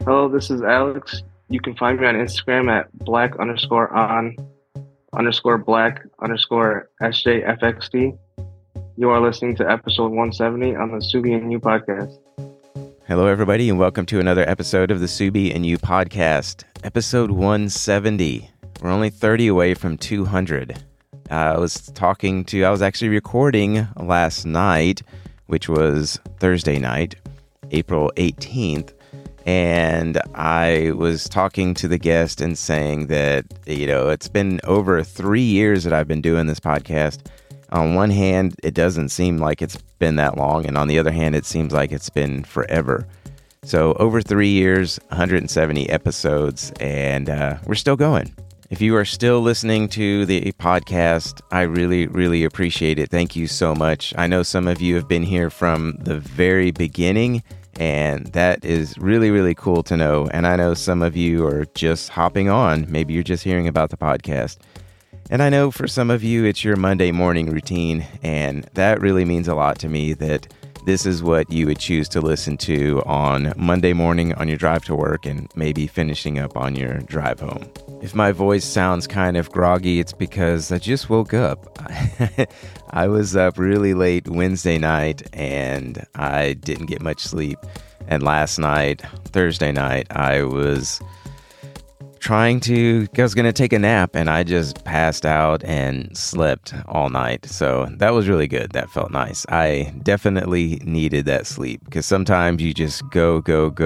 Hello, this is Alex. You can find me on Instagram at black_on_black_SJFXD. You are listening to episode 170 on the Sugi and You podcast. Hello, everybody, and welcome to another episode of the Subi and You podcast, episode 170. We're only 30 away from 200. I was actually recording last night, which was Thursday night, April 18th, and I was talking to the guest and saying that, it's been over 3 years that I've been doing this podcast. On one hand, it doesn't seem like it's been that long, and on the other hand, it seems like it's been forever. So over 3 years, 170 episodes, and we're still going. If you are still listening to the podcast, I really, really appreciate it. Thank you so much. I know some of you have been here from the very beginning, and that is really, really cool to know. And I know some of you are just hopping on. Maybe you're just hearing about the podcast. And I know for some of you, it's your Monday morning routine, and that really means a lot to me that this is what you would choose to listen to on Monday morning on your drive to work and maybe finishing up on your drive home. If my voice sounds kind of groggy, it's because I just woke up. I was up really late Wednesday night, and I didn't get much sleep. And last night, Thursday night, I was going to take a nap, and I just passed out and slept all night. So that was really good. That felt nice. I definitely needed that sleep because sometimes you just go,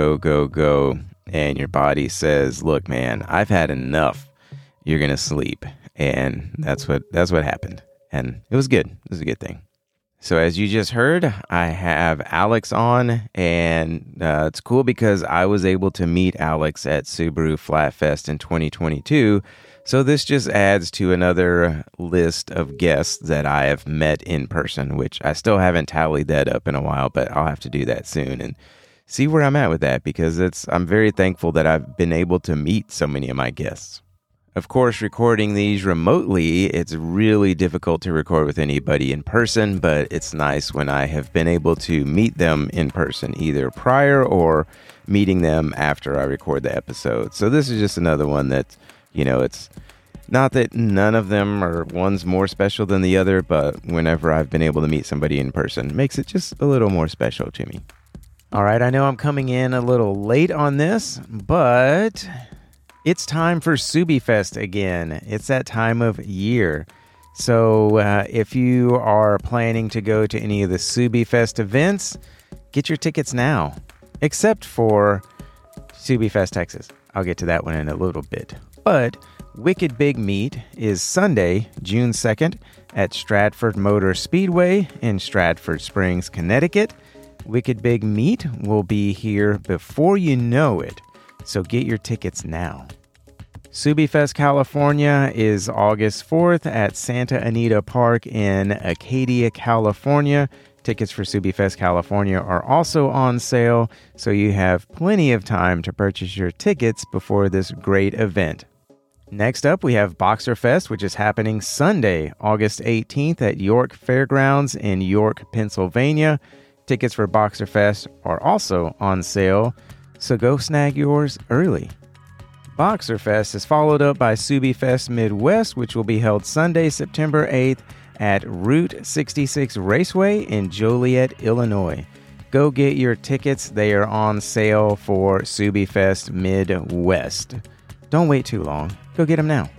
and your body says, look, man, I've had enough. You're going to sleep. And that's what happened. And it was good. It was a good thing. So as you just heard, I have Alex on, and it's cool because I was able to meet Alex at Subaru Flat Fest in 2022. So this just adds to another list of guests that I have met in person, which I still haven't tallied that up in a while, but I'll have to do that soon and see where I'm at with that because I'm very thankful that I've been able to meet so many of my guests. Of course, recording these remotely, it's really difficult to record with anybody in person, but it's nice when I have been able to meet them in person, either prior or meeting them after I record the episode. So this is just another one that, it's not that none of them are one's more special than the other, but whenever I've been able to meet somebody in person, it makes it just a little more special to me. All right, I know I'm coming in a little late on this, but it's time for SubiFest again. It's that time of year. So if you are planning to go to any of the SubiFest events, get your tickets now. Except for SubiFest Texas. I'll get to that one in a little bit. But Wicked Big Meet is Sunday, June 2nd at Stratford Motor Speedway in Stratford Springs, Connecticut. Wicked Big Meet will be here before you know it. So get your tickets now. SubiFest California is August 4th at Santa Anita Park in Acadia, California. Tickets for SubiFest California are also on sale, so you have plenty of time to purchase your tickets before this great event. Next up, we have Boxerfest, which is happening Sunday, August 18th at York Fairgrounds in York, Pennsylvania. Tickets for Boxerfest are also on sale, so go snag yours early. Boxerfest is followed up by SubiFest Midwest, which will be held Sunday, September 8th at Route 66 Raceway in Joliet, Illinois. Go get your tickets. They are on sale for SubiFest Midwest. Don't wait too long. Go get them now.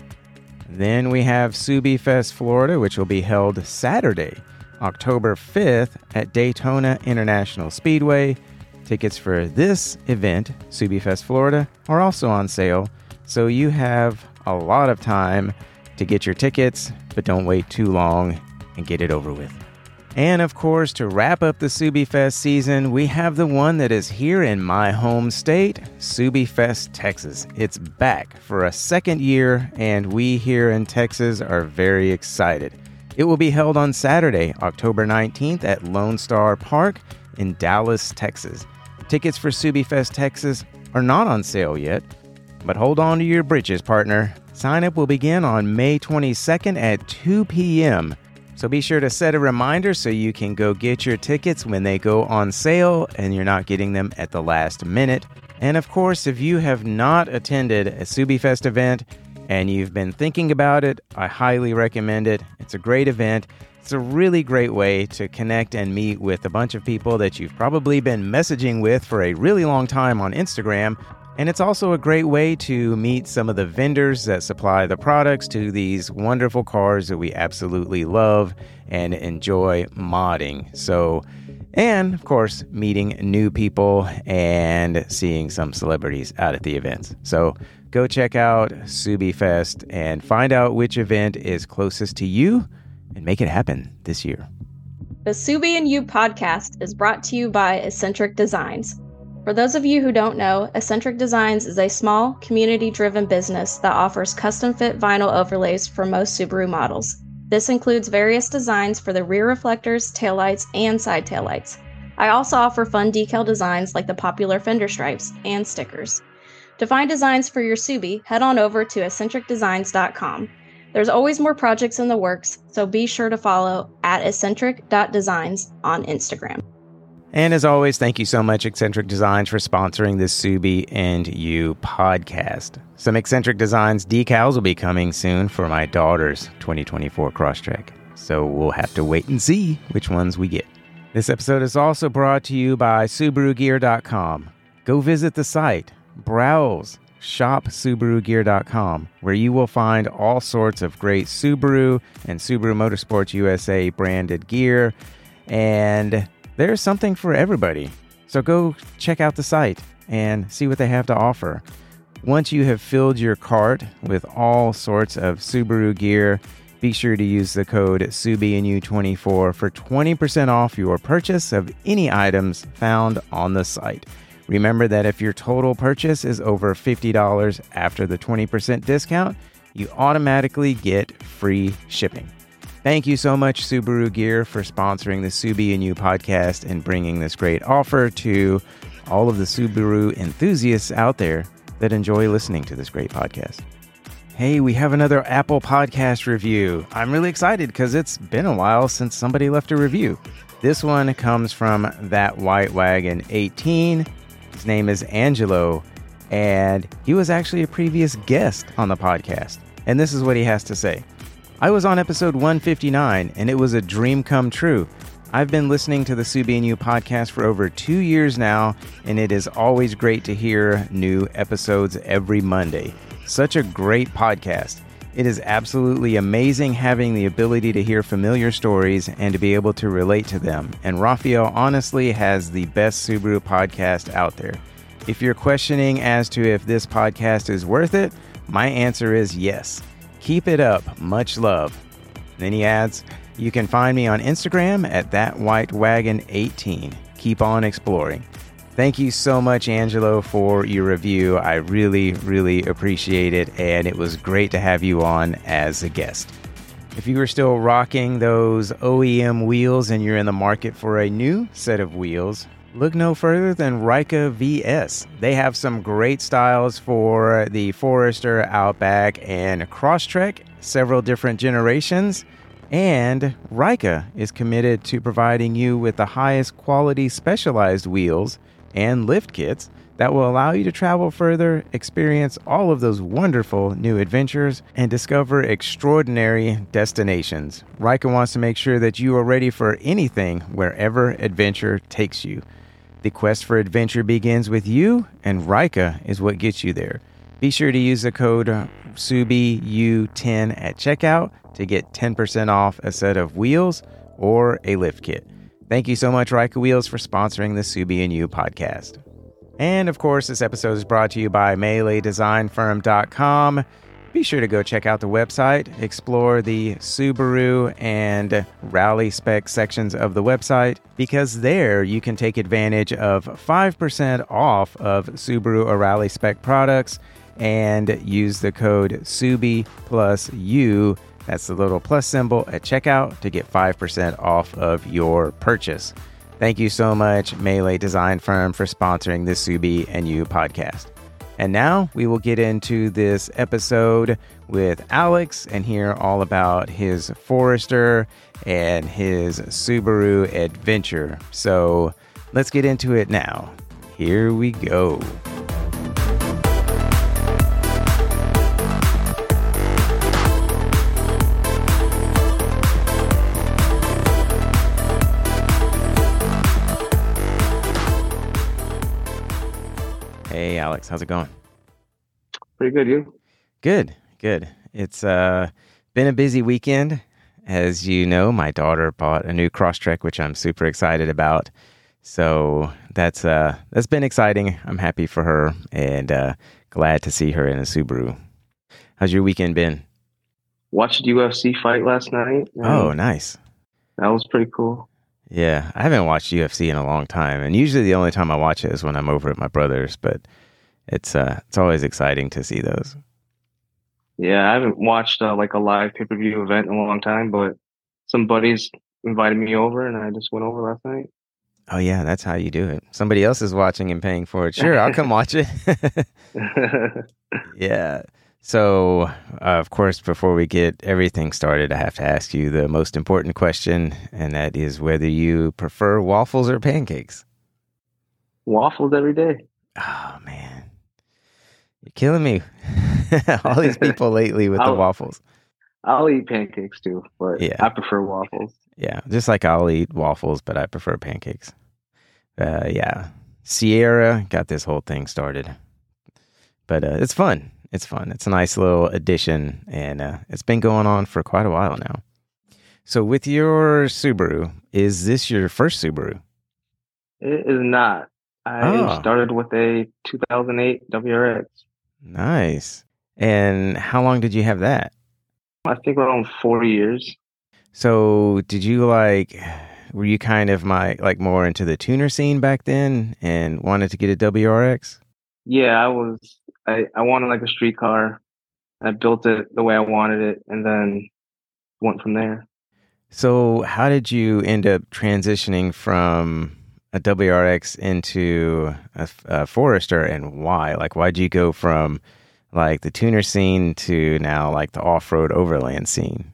Then we have SubiFest Florida, which will be held Saturday, October 5th at Daytona International Speedway. Tickets for this event, SubiFest Florida, are also on sale, so you have a lot of time to get your tickets, but don't wait too long and get it over with. And of course, to wrap up the SubiFest season, we have the one that is here in my home state, SubiFest Texas. It's back for a second year, and we here in Texas are very excited. It will be held on Saturday, October 19th at Lone Star Park in Dallas, Texas. Tickets for SubiFest Texas are not on sale yet, but hold on to your britches, partner. Sign up will begin on May 22nd at 2 p.m. So be sure to set a reminder so you can go get your tickets when they go on sale and you're not getting them at the last minute. And of course, if you have not attended a SubiFest event and you've been thinking about it, I highly recommend it. It's a great event. It's a really great way to connect and meet with a bunch of people that you've probably been messaging with for a really long time on Instagram. And it's also a great way to meet some of the vendors that supply the products to these wonderful cars that we absolutely love and enjoy modding. So, and of course, meeting new people and seeing some celebrities out at the events. So go check out SubiFest and find out which event is closest to you and make it happen this year. The Subi and You podcast is brought to you by Eccentric Designs. For those of you who don't know, Eccentric Designs is a small, community-driven business that offers custom-fit vinyl overlays for most Subaru models. This includes various designs for the rear reflectors, taillights, and side taillights. I also offer fun decal designs like the popular fender stripes and stickers. To find designs for your Subi, head on over to eccentricdesigns.com. There's always more projects in the works, so be sure to follow at eccentric.designs on Instagram. And as always, thank you so much, Eccentric Designs, for sponsoring this Subi and You podcast. Some Eccentric Designs decals will be coming soon for my daughter's 2024 Crosstrek, so we'll have to wait and see which ones we get. This episode is also brought to you by SubaruGear.com. Go visit the site, browse, shop SubaruGear.com, where you will find all sorts of great Subaru and Subaru Motorsports USA branded gear, and there's something for everybody. So go check out the site and see what they have to offer. Once you have filled your cart with all sorts of Subaru gear, be sure to use the code SUBIANDYOU24 for 20% off your purchase of any items found on the site. Remember that if your total purchase is over $50 after the 20% discount, you automatically get free shipping. Thank you so much, Subaru Gear, for sponsoring the Subi and You podcast and bringing this great offer to all of the Subaru enthusiasts out there that enjoy listening to this great podcast. Hey, we have another Apple Podcast review. I'm really excited because it's been a while since somebody left a review. This one comes from That White Wagon 18. His name is Angelo, and he was actually a previous guest on the podcast. And this is what he has to say. I was on episode 159, and it was a dream come true. I've been listening to the Subi and You podcast for over 2 years now, and it is always great to hear new episodes every Monday. Such a great podcast. It is absolutely amazing having the ability to hear familiar stories and to be able to relate to them. And Raphael honestly has the best Subaru podcast out there. If you're questioning as to if this podcast is worth it, my answer is yes. Keep it up. Much love. Then he adds, you can find me on Instagram at thatwhitewagon18. Keep on exploring. Thank you so much, Angelo, for your review. I really, really appreciate it, and it was great to have you on as a guest. If you are still rocking those OEM wheels and you're in the market for a new set of wheels, look no further than Rika VS. They have some great styles for the Forester, Outback, and Crosstrek, several different generations. And Rika is committed to providing you with the highest quality specialized wheels and lift kits that will allow you to travel further, experience all of those wonderful new adventures, and discover extraordinary destinations. Rika wants to make sure that you are ready for anything wherever adventure takes you. The quest for adventure begins with you, and Rika is what gets you there. Be sure to use the code SUBIU10 at checkout to get 10% off a set of wheels or a lift kit. Thank you so much, Rika Wheels, for sponsoring the Subi and You podcast. And of course, this episode is brought to you by MeleeDesignFirm.com. Be sure to go check out the website, explore the Subaru and Rally Spec sections of the website, because there you can take advantage of 5% off of Subaru or Rally Spec products and use the code SUBI+U, that's the little plus symbol, at checkout to get 5% off of your purchase. Thank you so much, Melee Design Firm, for sponsoring this Subi and You podcast. And now we will get into this episode with Alex and hear all about his Forester and his Subaru adventure. So let's get into it now. Here we go. Hey, Alex, how's it going? Pretty good, you? Good. It's been a busy weekend. As you know, my daughter bought a new Crosstrek, which I'm super excited about. So that's been exciting. I'm happy for her and glad to see her in a Subaru. How's your weekend been? Watched the UFC fight last night. Oh, nice. That was pretty cool. Yeah, I haven't watched UFC in a long time, and usually the only time I watch it is when I'm over at my brother's, but it's always exciting to see those. Yeah, I haven't watched like a live pay-per-view event in a long time, but some buddies invited me over, and I just went over last night. Oh, yeah, that's how you do it. Somebody else is watching and paying for it. Sure, I'll come watch it. Yeah. So, of course, before we get everything started, I have to ask you the most important question, and that is whether you prefer waffles or pancakes. Waffles every day. Oh, man. You're killing me. All these people lately with the waffles. I'll eat pancakes too, but yeah. I prefer waffles. Yeah, just like I'll eat waffles, but I prefer pancakes. Yeah. Sierra got this whole thing started. But it's fun. It's fun. It's a nice little addition, and it's been going on for quite a while now. So with your Subaru, is this your first Subaru? It is not. I started with a 2008 WRX. Nice. And how long did you have that? I think around 4 years. So did you were you kind of more into the tuner scene back then and wanted to get a WRX? Yeah, I was. I wanted like a street car. I built it the way I wanted it and then went from there. So how did you end up transitioning from a WRX into a Forester, and why? Why'd you go from the tuner scene to now the off-road overland scene?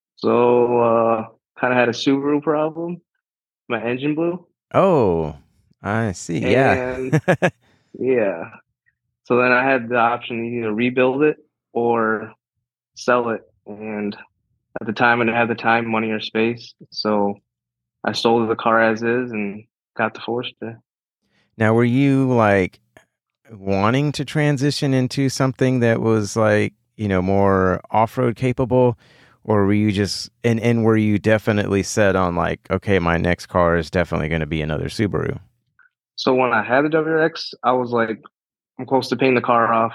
So kind of had a Subaru problem. My engine blew. Oh, I see. And, yeah. So then I had the option to either rebuild it or sell it. And at the time, I didn't have the time, money, or space. So I sold the car as is and got the Forester. Now, were you wanting to transition into something that was more off-road capable? Or were you just, and were you definitely set on okay, my next car is definitely going to be another Subaru? So when I had the WRX, I was I'm close to paying the car off.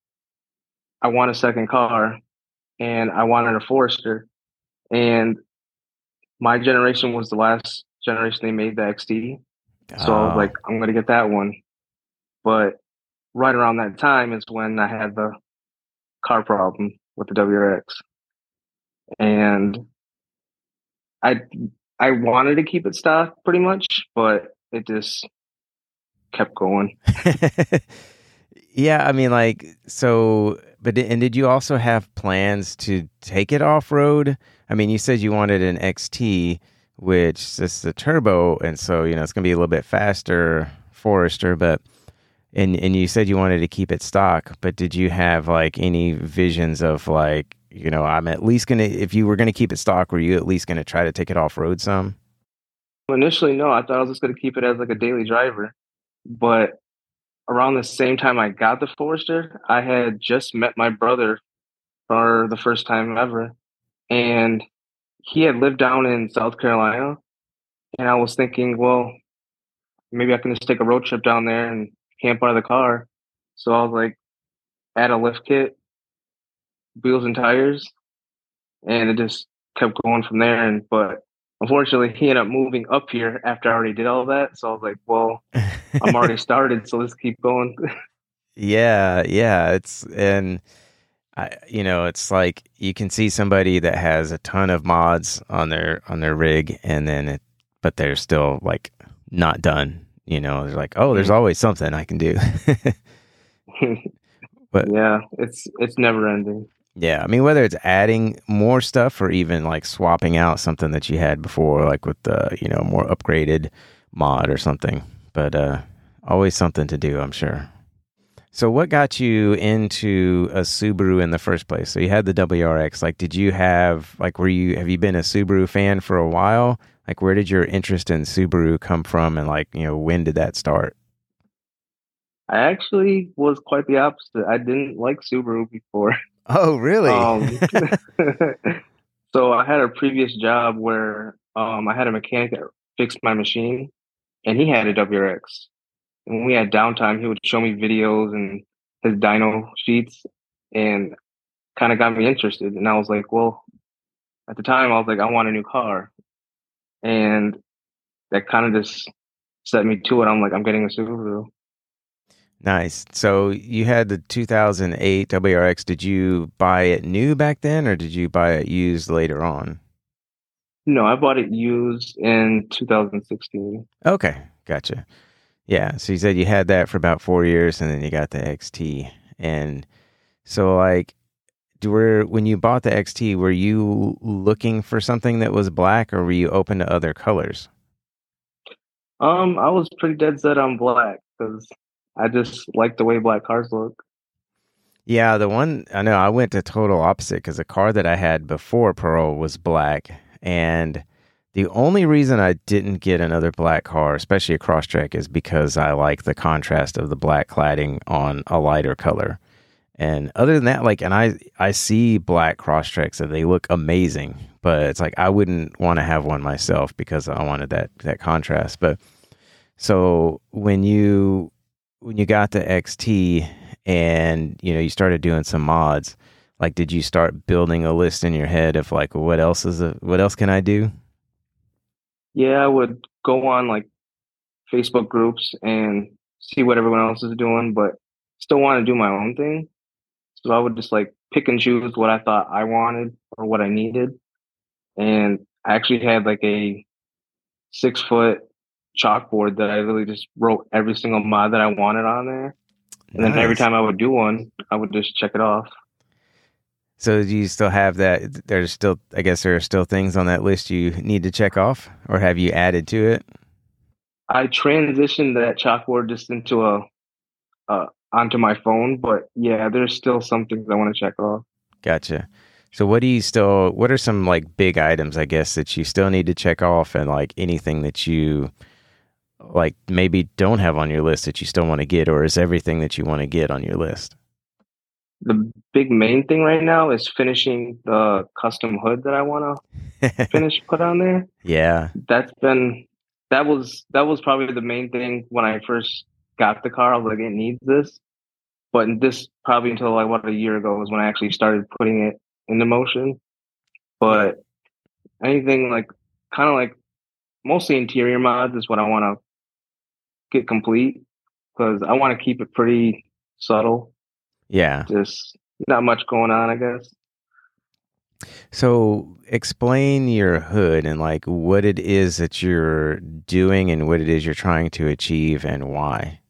I want a second car, and I wanted a Forester. And my generation was the last generation they made the XT. So I was I'm going to get that one. But right around that time is when I had the car problem with the WRX. And I wanted to keep it stock pretty much, but it just kept going. Yeah, I mean, did you also have plans to take it off-road? I mean, you said you wanted an XT, which is the turbo, and so, it's going to be a little bit faster Forester, but, and you said you wanted to keep it stock, but did you have, any visions of, I'm at least going to, if you were going to keep it stock, were you at least going to try to take it off-road some? Initially, no. I thought I was just going to keep it as a daily driver, but around the same time I got the Forester, I had just met my brother for the first time ever. And he had lived down in South Carolina. And I was thinking, well, maybe I can just take a road trip down there and camp out of the car. So I was add a lift kit, wheels and tires. And it just kept going from there. But unfortunately, he ended up moving up here after I already did all that. So I was well, I'm already started, so let's keep going. Yeah. It's you can see somebody that has a ton of mods on their rig, and then but they're still not done. They're there's always something I can do. But Yeah, it's never ending. yeah, I mean, whether it's adding more stuff or even like swapping out something that you had before, like with the, more upgraded mod or something. But always something to do, I'm sure. So what got you into a Subaru in the first place? So you had the WRX. Like, have you been a Subaru fan for a while? Like, where did your interest in Subaru come from? And like, when did that start? I actually was quite the opposite. I didn't like Subaru before. Oh, really? Um, so I had a previous job where I had a mechanic that fixed my machine, and he had a WRX. And when we had downtime, he would show me videos and his dyno sheets, and kind of got me interested. And I was like, well, at the time, I was like, I want a new car, and that kind of just set me to it. I'm like, I'm getting a Subaru. Nice. So you had the 2008 WRX. Did you buy it new back then, or did you buy it used later on? No, I bought it used in 2016. Okay, gotcha. Yeah. So you said you had that for about 4 years, and then you got the XT. And so, like, when you bought the XT, were you looking for something that was black, or were you open to other colors? I was pretty dead set on black because I just like the way black cars look. Yeah, the one I know I went to total opposite because the car that I had before Pearl was black, and the only reason I didn't get another black car, especially a Crosstrek, is because I like the contrast of the black cladding on a lighter color. And other than that, like, and I see black Crosstreks and they look amazing, but it's like I wouldn't want to have one myself because I wanted that contrast. But so when you got the XT and you started doing some mods, like, did you start building a list in your head of like what else can I do? Yeah, I would go on like Facebook groups and see what everyone else is doing, but still want to do my own thing. So I would just like pick and choose what I thought I wanted or what I needed. And I actually had like a 6 foot chalkboard that I really just wrote every single mod that I wanted on there. And then every Nice. time I would do one, I would just check it off. So do you still have that? I guess there are still things on that list you need to check off, or have you added to it? I transitioned that chalkboard just into onto my phone, but yeah, there's still some things I want to check off. Gotcha. So what are some like big items, I guess, that you still need to check off, and like anything that you like maybe don't have on your list that you still want to get, or is everything that you want to get on your list? The big main thing right now is finishing the custom hood that I want to put on there. Yeah. That's been that was probably the main thing when I first got the car. I was like, it needs this. But this probably until like what a year ago was when I actually started putting it into motion. Yeah. But anything like kind of like mostly interior mods is what I want to get complete because I want to keep it pretty subtle. Yeah. Just not much going on, I guess. So explain your hood and like what it is that you're doing and what it is you're trying to achieve and why.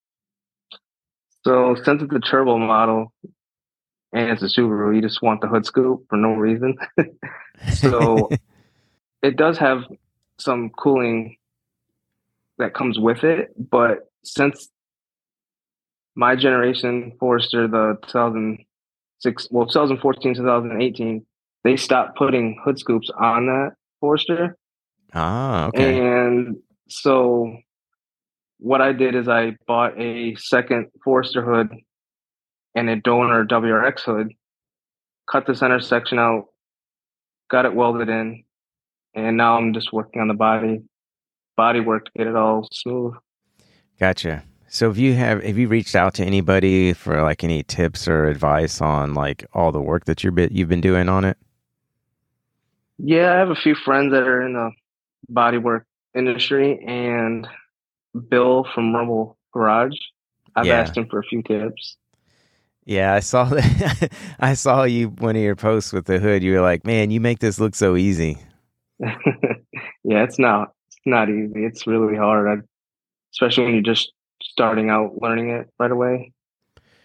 So since it's a turbo model and it's a Subaru, you just want the hood scoop for no reason. So it does have some cooling that comes with it, but since my generation Forester, the 2006, well, 2014, 2018, they stopped putting hood scoops on that Forester. Ah, okay. And so what I did is I bought a second Forester hood and a donor WRX hood, cut the center section out, got it welded in, and now I'm just working on the body work to get it all smooth. Gotcha. So have you reached out to anybody for like any tips or advice on like all the work that you've been doing on it? Yeah, I have a few friends that are in the bodywork industry, and Bill from Rumble Garage. I've Yeah. asked him for a few tips. Yeah, I saw that. I saw you one of your posts with the hood. You were like, "Man, you make this look so easy." Yeah, it's not easy. It's really hard, especially when you're just starting out learning it right away.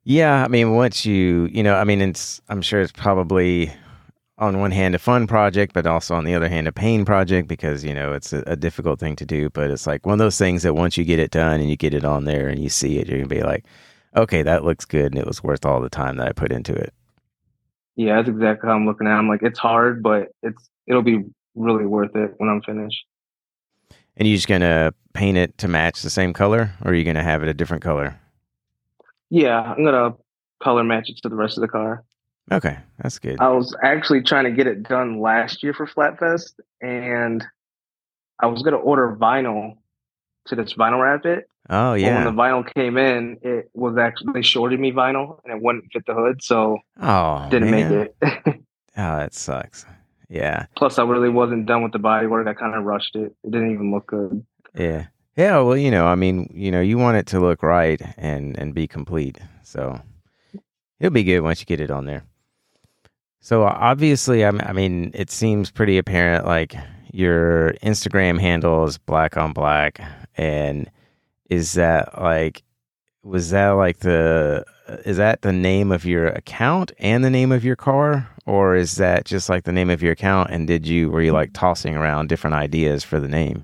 Yeah, I mean, once I mean, I'm sure it's probably on one hand a fun project, but also on the other hand a pain project because it's a difficult thing to do. But it's like one of those things that once you get it done and you get it on there and you see it, you're gonna be like, okay, that looks good, and it was worth all the time that I put into it. Yeah, that's exactly how I'm looking at it. I'm like, it's hard, but it'll be really worth it when I'm finished. And you're just gonna paint it to match the same color, or are you gonna have it a different color? Yeah, I'm gonna color match it to the rest of the car. Okay, that's good. I was actually trying to get it done last year for Flatfest, and I was gonna order vinyl to just vinyl wrap it. Oh But when the yeah. vinyl came in, it was actually they shorted me vinyl and it wouldn't fit the hood, so Oh didn't make man. it. Oh, that sucks. Yeah. Plus, I really wasn't done with the body work. I kind of rushed it. It didn't even look good. Yeah. Yeah, well, I mean, you want it to look right and be complete. So it'll be good once you get it on there. So obviously, I mean, it seems pretty apparent. Like your Instagram handle is black on black, and is that like, was that like is that the name of your account and the name of your car, or is that just like the name of your account? And were you like tossing around different ideas for the name?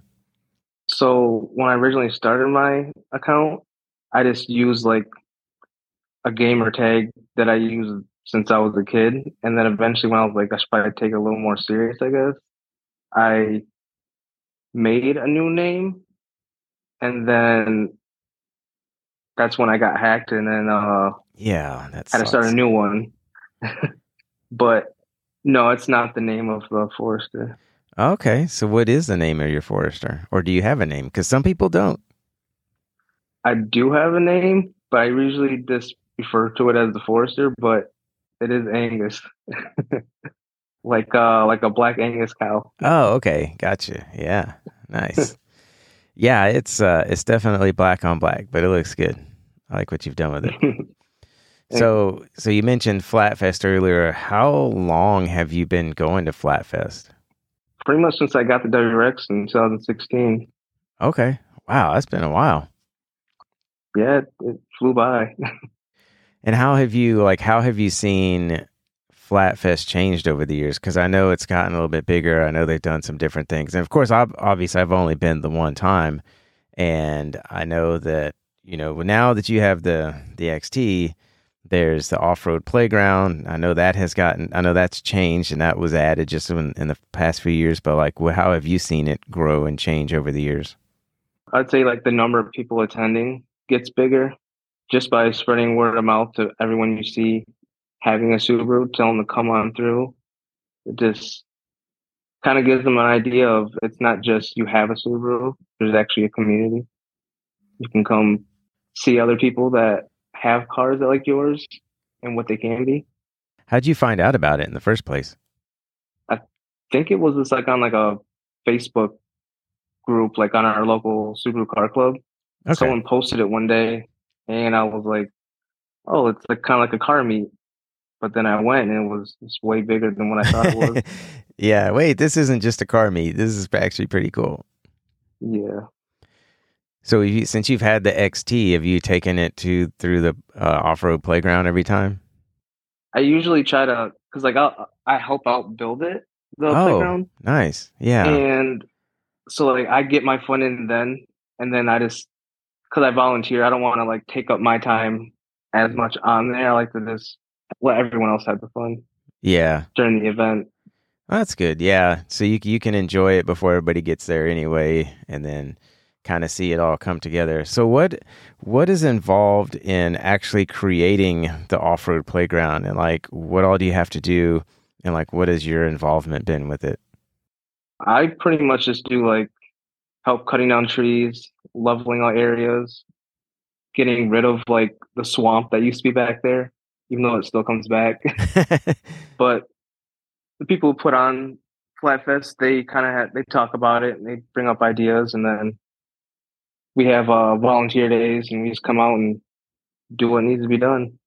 So when I originally started my account, I just used like a gamer tag that I used since I was a kid, and then eventually when I was like, I should probably take it a little more serious, I guess. I made a new name, and then that's when I got hacked, and then Yeah, that had to start a sucks. new one. But no, it's not the name of the Forester. Okay, so what is the name of your Forester, or do you have a name? Because some people don't. I do have a name, but I usually just refer to it as the Forester, but it is Angus, like a black Angus cow. Oh, okay, gotcha. Yeah, nice. Yeah, it's definitely black on black, but it looks good. I like what you've done with it. Thank you. So you mentioned Flatfest earlier. How long have you been going to Flatfest? Pretty much since I got the WRX in 2016. Okay, wow, that's been a while. Yeah, it flew by. And how have you seen Flatfest changed over the years? Because I know it's gotten a little bit bigger. I know they've done some different things, and of course, obviously, I've only been the one time, and I know that now that you have the XT, there's the off road playground. I know that's changed, and that was added just in the past few years. But like, how have you seen it grow and change over the years? I'd say like the number of people attending gets bigger just by spreading word of mouth to everyone you see having a Subaru, tell them to come on through. It just kind of gives them an idea of it's not just you have a Subaru. There's actually a community. You can come see other people that have cars that like yours and what they can be. How'd you find out about it in the first place? I think it was just like on like a Facebook group, like on our local Subaru car club. Okay. Someone posted it one day and I was like, oh, it's like kind of like a car meet. But then I went and it was just way bigger than what I thought it was. Yeah, wait, this isn't just a car meet. This is actually pretty cool. Yeah. So, since you've had the XT, have you taken it through the off-road playground every time? I usually try to, cause like I help out build it, the Oh, playground. nice. Yeah. And so like I get my fun in then, and then I just, cause I volunteer, I don't want to like take up my time as much on there. I like to just let everyone else have the fun Yeah. during the event. Well, that's good. Yeah. So you can enjoy it before everybody gets there anyway, and then kind of see it all come together. So what is involved in actually creating the off-road playground, and like what all do you have to do, and like what has your involvement been with it? I pretty much just do like help cutting down trees, leveling out areas, getting rid of like the swamp that used to be back there, even though it still comes back. But the people who put on Flatfest, they kind of they talk about it and they bring up ideas, and then we have volunteer days, and we just come out and do what needs to be done.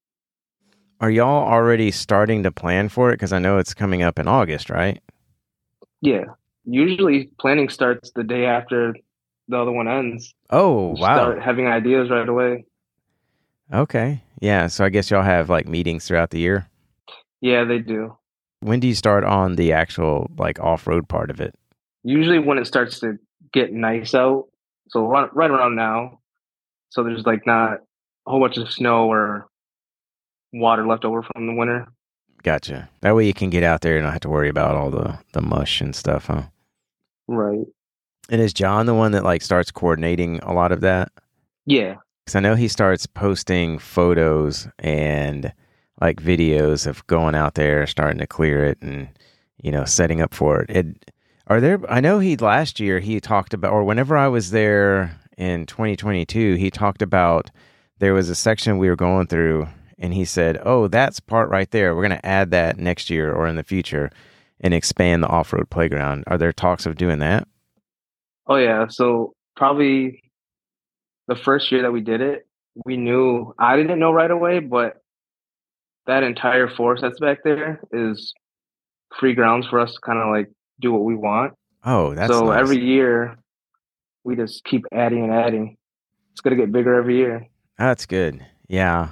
Are y'all already starting to plan for it? Because I know it's coming up in August, right? Yeah, usually planning starts the day after the other one ends. Oh, We wow. start having ideas right away. Okay. Yeah, so I guess y'all have like meetings throughout the year. Yeah, they do. When do you start on the actual like off-road part of it? Usually when it starts to get nice out, so right around now, so there's like not a whole bunch of snow or water left over from the winter. Gotcha. That way you can get out there and not have to worry about all the mush and stuff, huh? Right. And is John the one that like starts coordinating a lot of that? Yeah. Because I know he starts posting photos and like videos of going out there, starting to clear it, and setting up for it. Are there? I know last year he talked about, or whenever I was there in 2022, he talked about there was a section we were going through, and he said, "Oh, that's part right there. We're going to add that next year or in the future, and expand the off-road playground." Are there talks of doing that? Oh yeah. So probably the first year that we did it, I didn't know right away, but that entire forest that's back there is free grounds for us to kind of like do what we want. Oh, that's So nice. every year we just keep adding and adding. It's gonna get bigger every year. That's good. Yeah.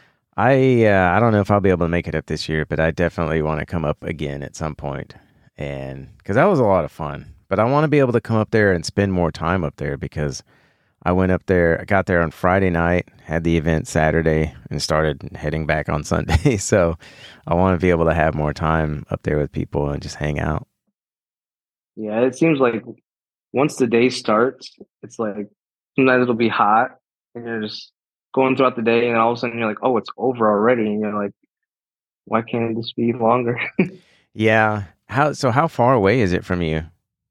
I don't know if I'll be able to make it up this year, but I definitely want to come up again at some point, and because that was a lot of fun. But I want to be able to come up there and spend more time up there because I went up there, I got there on Friday night, had the event Saturday, and started heading back on Sunday. So I want to be able to have more time up there with people and just hang out. Yeah, it seems like once the day starts, it's like sometimes it'll be hot and you're just going throughout the day and all of a sudden you're like, oh, it's over already. And you're like, why can't this be longer? Yeah. How far away is it from you?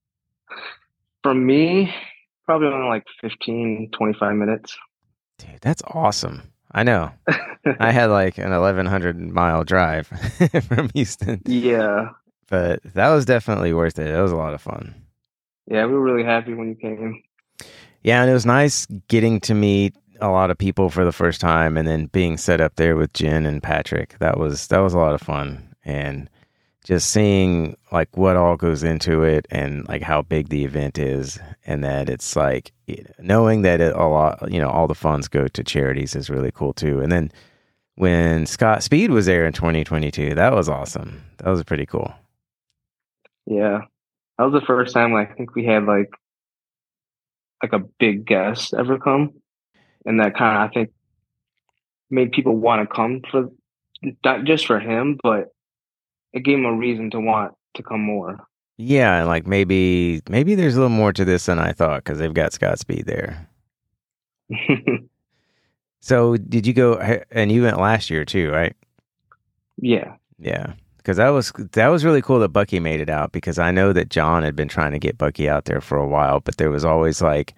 For me, probably only like 15, 25 minutes. Dude, that's awesome. I know. I had like an 1,100-mile drive from Houston, Yeah. but that was definitely worth it. It was a lot of fun. Yeah, we were really happy when you came. Yeah, and it was nice getting to meet a lot of people for the first time, and then being set up there with Jen and Patrick. That was a lot of fun, and just seeing like what all goes into it, and like how big the event is, and that it's like knowing that a lot, all the funds go to charities is really cool too. And then when Scott Speed was there in 2022, that was awesome. That was pretty cool. Yeah. That was the first time I think we had like a big guest ever come. And that kind of I think made people want to come for not just for him, but it gave him a reason to want to come more. Yeah, and like maybe there's a little more to this than I thought because they've got Scott Speed there. So did you go? And you went last year too, right? Yeah. Yeah, because that was really cool that Bucky made it out, because I know that John had been trying to get Bucky out there for a while, but there was always like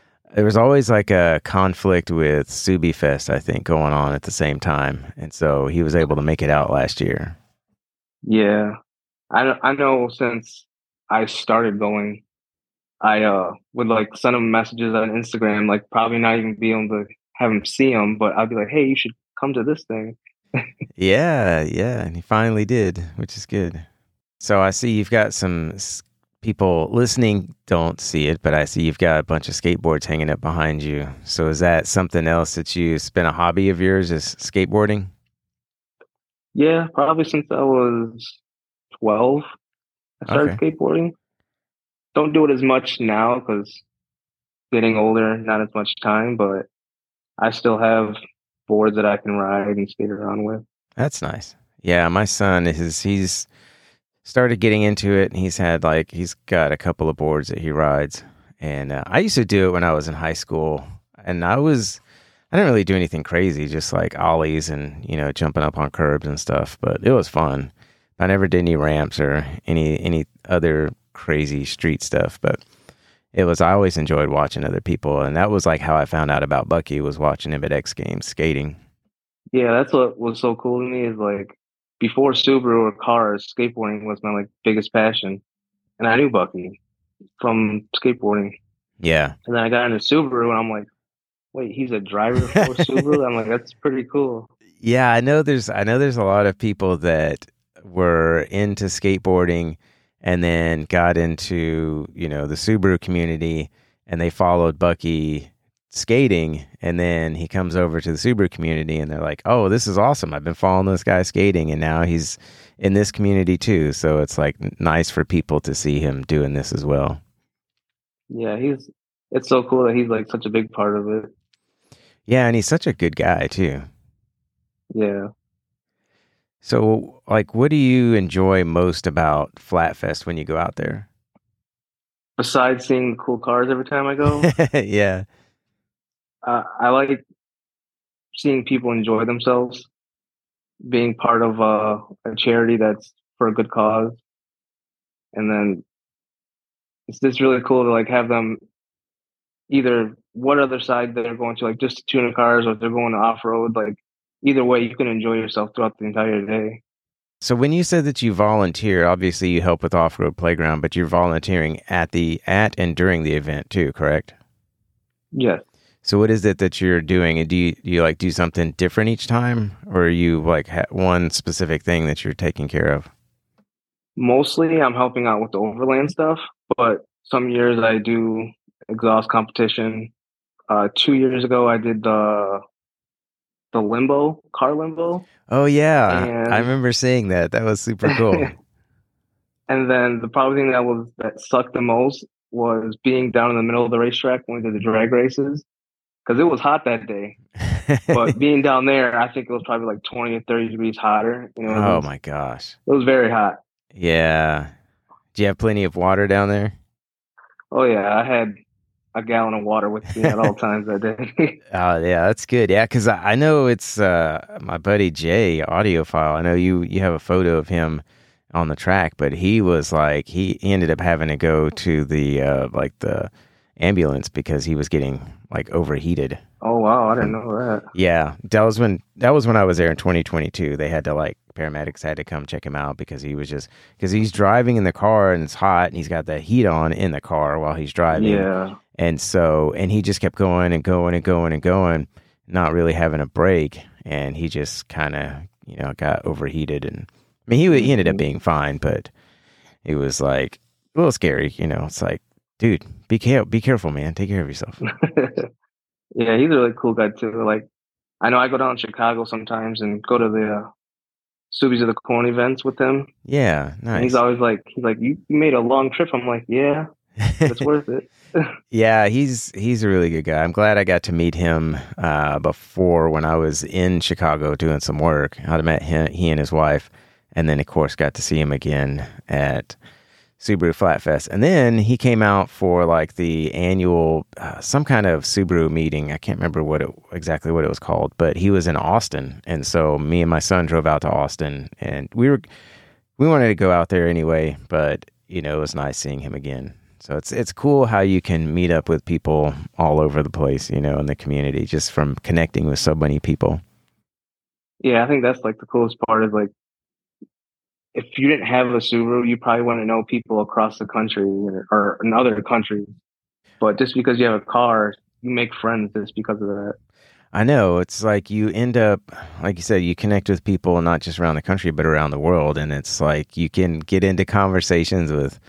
a conflict with Subi Fest, I think, going on at the same time, and so he was able to make it out last year. Yeah. I know since I started going, I would like send him messages on Instagram, like probably not even be able to have him see him, but I'd be like, hey, you should come to this thing. Yeah, and he finally did, which is good. So I see you've got some people listening don't see it, but I see you've got a bunch of skateboards hanging up behind you. So is that something else that it's been a hobby of yours, is skateboarding? Yeah, probably since I was 12, I started Okay. skateboarding. Don't do it as much now because getting older, not as much time, but I still have boards that I can ride and skate around with. That's nice. Yeah, my son he's started getting into it, and he's got a couple of boards that he rides. And I used to do it when I was in high school, and I didn't really do anything crazy, just like ollies and jumping up on curbs and stuff. But it was fun. I never did any ramps or any other crazy street stuff, but I always enjoyed watching other people, and that was like how I found out about Bucky, was watching him at X Games skating. Yeah, that's what was so cool to me is like before Subaru or cars, skateboarding was my like biggest passion. And I knew Bucky from skateboarding. Yeah. And then I got into Subaru and I'm like, wait, he's a driver for Subaru? I'm like, that's pretty cool. Yeah, I know there's a lot of people that were into skateboarding and then got into, the Subaru community, and they followed Bucky skating, and then he comes over to the Subaru community, and they're like, "Oh, this is awesome! I've been following this guy skating, and now he's in this community too." So it's like nice for people to see him doing this as well. Yeah, it's so cool that he's like such a big part of it. Yeah, and he's such a good guy too. Yeah. So, like, what do you enjoy most about Flatfest when you go out there? Besides seeing the cool cars every time I go, Yeah. I like seeing people enjoy themselves, being part of a charity that's for a good cause, and then it's just really cool to like have them either what other side they're going to, like just to tune cars, or if they're going to off road. Like either way, you can enjoy yourself throughout the entire day. So when you said that you volunteer, obviously you help with Off-Road Playground, but you're volunteering at and during the event too, correct? Yes. So what is it that you're doing? And do you like do something different each time, or are you like one specific thing that you're taking care of? Mostly, I'm helping out with the overland stuff, but some years I do exhaust competition. 2 years ago, I did the limbo, car limbo. Oh yeah, I And remember seeing that. That was super cool. and then the probably thing that sucked the most was being down in the middle of the racetrack when we did the drag races, because it was hot that day. But being down there, I think it was probably like 20 or 30 degrees hotter. Oh my gosh. It was very hot. Yeah. Do you have plenty of water down there? Oh yeah, I had a gallon of water with me at all times that day. Oh yeah, that's good. Yeah, because I know it's my buddy Jay, audiophile. I know you have a photo of him on the track, but he was like he ended up having to go to the like the ambulance because he was getting like overheated. Oh wow, I didn't know that. Yeah, that was when I was there in 2022. They had to paramedics had to come check him out because he's driving in the car and it's hot and he's got the heat on in the car while he's driving. Yeah. And he just kept going and going and going and going, not really having a break. And he just kind of, got overheated. And I mean, he ended up being fine, but it was like a little scary. It's like, dude, be careful, man. Take care of yourself. Yeah, he's a really cool guy too. Like, I know I go down to Chicago sometimes and go to the Subies of the Corn events with him. Yeah, nice. And he's always like, you made a long trip. I'm like, yeah, it's worth it. Yeah, he's a really good guy. I'm glad I got to meet him before when I was in Chicago doing some work. I'd met he and his wife, and then of course got to see him again at Subaru Flatfest. And then he came out for like the annual some kind of Subaru meeting. I can't remember exactly what it was called, but he was in Austin, and so me and my son drove out to Austin, and we wanted to go out there anyway, but it was nice seeing him again. So it's cool how you can meet up with people all over the place, in the community, just from connecting with so many people. Yeah, I think that's like the coolest part is like, if you didn't have a Subaru, you probably want to know people across the country or in other countries. But just because you have a car, you make friends just because of that. I know. It's like you end up, like you said, you connect with people not just around the country, but around the world. And it's like you can get into conversations with,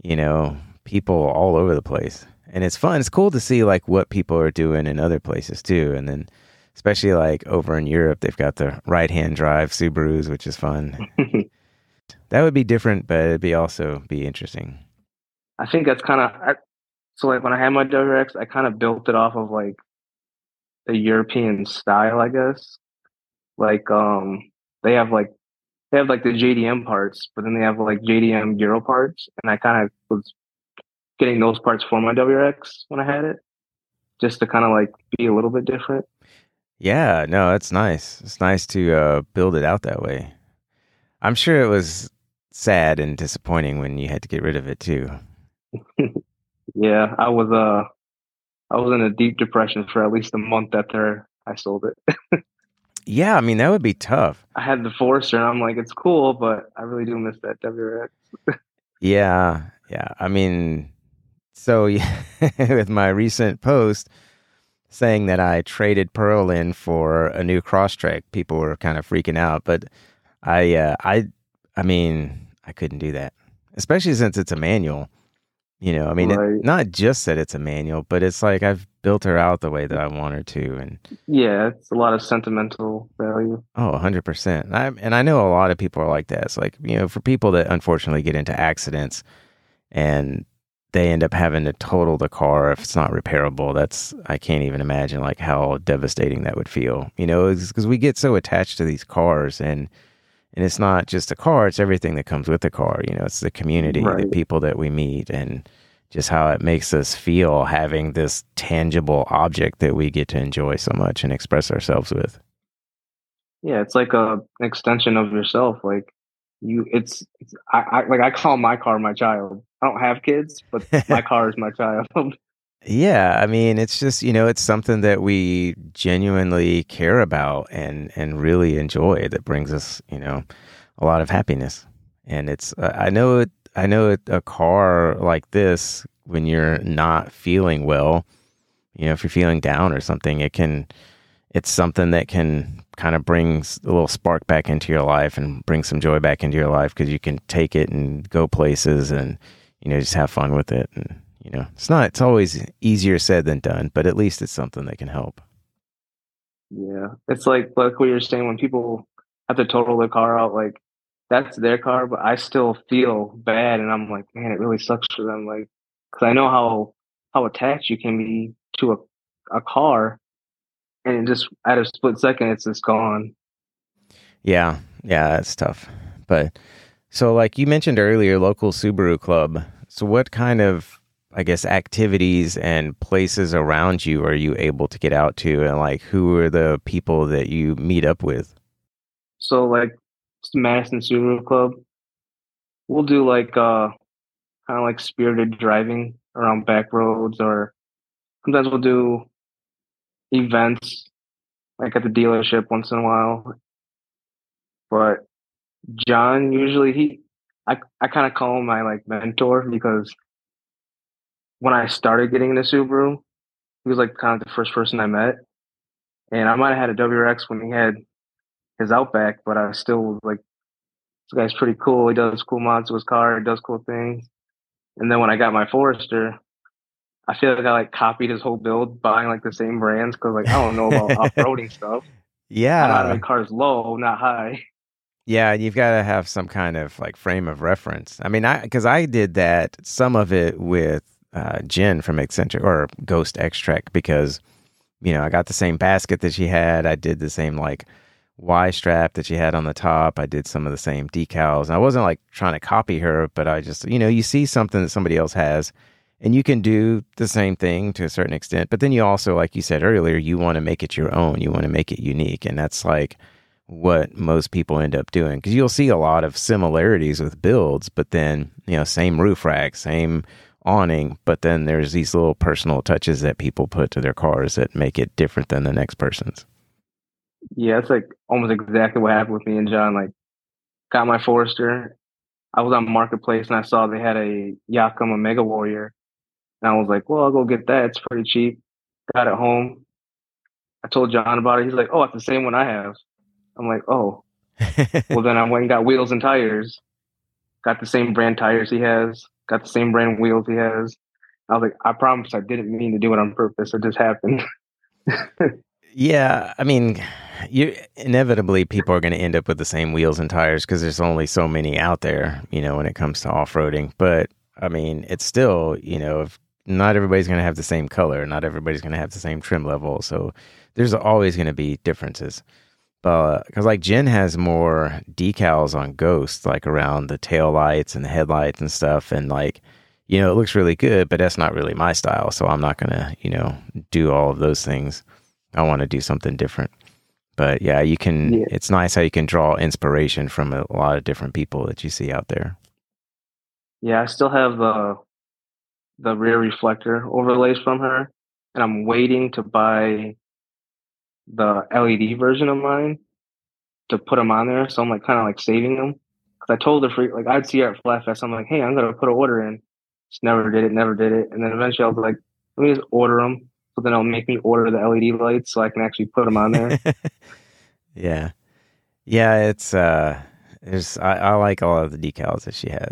people all over the place. And it's fun. It's cool to see like what people are doing in other places too. And then especially like over in Europe, they've got the right-hand drive Subarus, which is fun. That would be different, but it'd also be interesting. I think that's kind of, so like when I had my WRX, I kind of built it off of like the European style, I guess. Like, they have like the JDM parts, but then they have like JDM Euro parts. And I kind of was getting those parts for my WRX when I had it, just to kind of like be a little bit different. Yeah, no, it's nice. It's nice to build it out that way. I'm sure it was sad and disappointing when you had to get rid of it too. Yeah, I was in a deep depression for at least a month after I sold it. Yeah, I mean that would be tough. I had the Forester, and I'm like, it's cool, but I really do miss that WRX. Yeah. I mean, so with my recent post saying that I traded Pearl in for a new Crosstrek, people were kind of freaking out, but I mean, I couldn't do that, especially since it's a manual. I mean, Right. not just that it's a manual, but it's like I've built her out the way that I want her to. And Yeah, it's a lot of sentimental value. oh, 100%. And I know a lot of people are like that. It's like, for people that unfortunately get into accidents and they end up having to total the car if it's not repairable, I can't even imagine like how devastating that would feel. Because we get so attached to these cars, and it's not just a car, it's everything that comes with the car. It's the community, the Right. people that we meet, and just how it makes us feel having this tangible object that we get to enjoy so much and express ourselves with. Yeah, it's like an extension of yourself. Like I call my car my child. I don't have kids, but my car is my child. Yeah, I mean, it's just, it's something that we genuinely care about and really enjoy that brings us, a lot of happiness. And I know a car like this, when you're not feeling well, if you're feeling down or something, it's something that can kind of brings a little spark back into your life and bring some joy back into your life, because you can take it and go places and, just have fun with it. And, it's always easier said than done, but at least it's something that can help. Yeah, it's like what you're saying when people have to total their car out. Like that's their car, but I still feel bad, and I'm like, man, it really sucks for them. Like, because I know how attached you can be to a car, and it just at a split second, it's just gone. Yeah, yeah, that's tough. But so, like you mentioned earlier, local Subaru club. So, what kind of, I guess, activities and places around you are you able to get out to, and like who are the people that you meet up with? So like it's the Madison Subaru Club, we'll do like kind of like spirited driving around back roads, or sometimes we'll do events like at the dealership once in a while. But John usually I kind of call him my like mentor, because when I started getting into Subaru, he was like kind of the first person I met, and I might have had a WRX when he had his Outback, but I still was like, this guy's pretty cool. He does cool mods to his car. He does cool things. And then when I got my Forester, I feel like I like copied his whole build, buying like the same brands, because like I don't know about off-roading stuff. I know how to Yeah. make cars low, not high. Yeah, you've got to have some kind of like frame of reference. I mean, because I did that, some of it with Jen from Eccentric or Ghost Extract, because, I got the same basket that she had. I did the same like Y strap that she had on the top. I did some of the same decals. And I wasn't like trying to copy her, but I just, you see something that somebody else has and you can do the same thing to a certain extent. But then you also, like you said earlier, you want to make it your own. You want to make it unique. And that's like what most people end up doing, because you'll see a lot of similarities with builds, but then, same roof rack, same awning, but then there's these little personal touches that people put to their cars that make it different than the next person's. Yeah, it's like almost exactly what happened with me and John. Like, got my Forester. I was on Marketplace and I saw they had a Yakima Mega Warrior, and I was like, well, I'll go get that. It's pretty cheap. Got it home. I told John about it. He's like, oh, it's the same one I have. I'm like, oh, well, then I went and got wheels and tires. Got the same brand tires he has. Got the same brand wheels he has. I was like, I promise I didn't mean to do it on purpose. It just happened. Yeah, I mean, you inevitably people are going to end up with the same wheels and tires because there's only so many out there, when it comes to off-roading. But I mean, it's still, if not everybody's going to have the same color, not everybody's going to have the same trim level, so there's always going to be differences. But because like Jen has more decals on Ghost, like around the tail lights and the headlights and stuff, and like, it looks really good, but that's not really my style, so I'm not going to, do all of those things. I want to do something different. But yeah, Yeah. it's nice how you can draw inspiration from a lot of different people that you see out there. Yeah, I still have the rear reflector overlays from her, and I'm waiting to buy the LED version of mine to put them on there. So I'm like kind of like saving them, because I told her like I'd see her at Flatfest. I'm like, hey, I'm gonna put an order in. Just never did it, never did it. And then eventually I was like, let me just order them. So then it'll make me order the LED lights so I can actually put them on there. Yeah. Yeah, it's I like all of the decals that she has.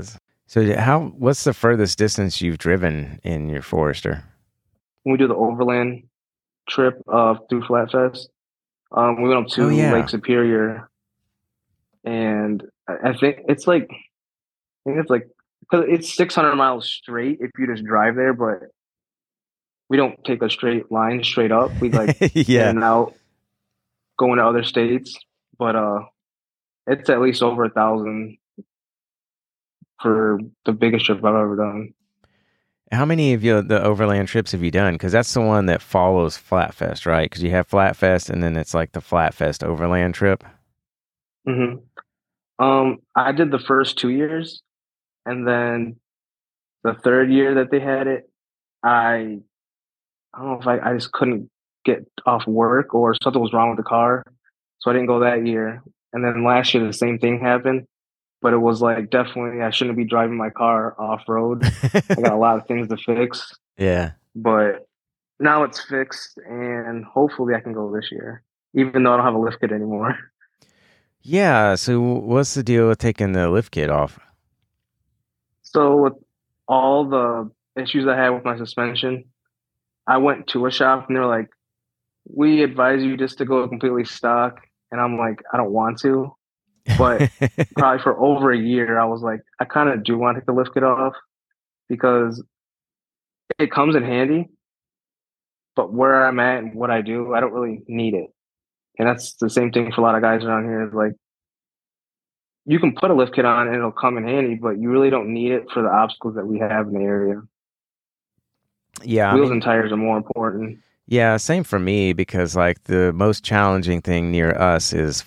So what's the furthest distance you've driven in your Forester? When we do the overland trip through Flatfest, we went up to Lake Superior, and I think it's like, because it's 600 miles straight if you just drive there, but we don't take a straight line straight up. We like in and out, going to other states, but it's at least over 1,000 for the biggest trip I've ever done. How many of the overland trips have you done? Because that's the one that follows Flatfest, right? Because you have Flatfest, and then it's like the Flatfest overland trip. Mm-hmm. I did the first 2 years, and then the third year that they had it, I don't know if I just couldn't get off work or something was wrong with the car, so I didn't go that year. And then last year the same thing happened, but it was like definitely I shouldn't be driving my car off road. I got a lot of things to fix. Yeah, but now it's fixed, and hopefully I can go this year, even though I don't have a lift kit anymore. Yeah. So what's the deal with taking the lift kit off? So with all the issues I had with my suspension, I went to a shop and they were like, "We advise you just to go completely stock." And I'm like, I don't want to. But probably for over a year, I was like, I kind of do want to take the lift kit off because it comes in handy. But where I'm at and what I do, I don't really need it. And that's the same thing for a lot of guys around here. Is like, you can put a lift kit on and it'll come in handy, but you really don't need it for the obstacles that we have in the area. Yeah, wheels and tires are more important. Yeah, same for me, because like the most challenging thing near us is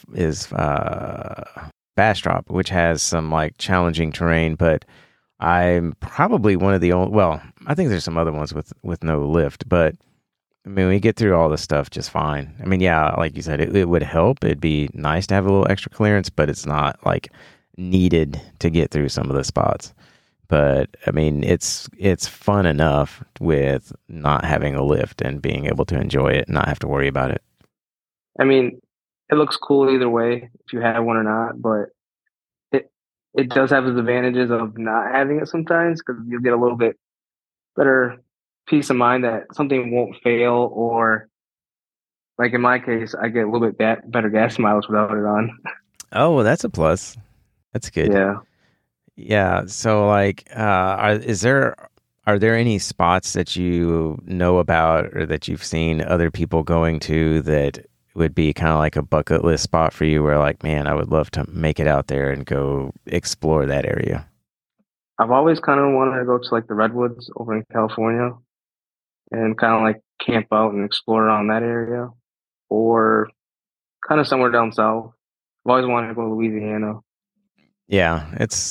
Bastrop, which has some like challenging terrain, but I'm probably one of the only, well, I think there's some other ones with no lift, but I mean, we get through all this stuff just fine. I mean, yeah, like you said, it would help. It'd be nice to have a little extra clearance, but it's not like needed to get through some of the spots. But I mean, it's fun enough with not having a lift and being able to enjoy it and not have to worry about it. I mean, it looks cool either way if you have one or not, but it does have its advantages of not having it sometimes, because you'll get a little bit better peace of mind that something won't fail, or like in my case, I get a little bit better gas mileage without it on. Oh, well, that's a plus. That's good. Yeah. Yeah. So, like, are there any spots that you know about or that you've seen other people going to that would be kind of like a bucket list spot for you, where like, man, I would love to make it out there and go explore that area? I've always kind of wanted to go to like the Redwoods over in California and kind of like camp out and explore around that area, or kind of somewhere down south. I've always wanted to go to Louisiana. Yeah,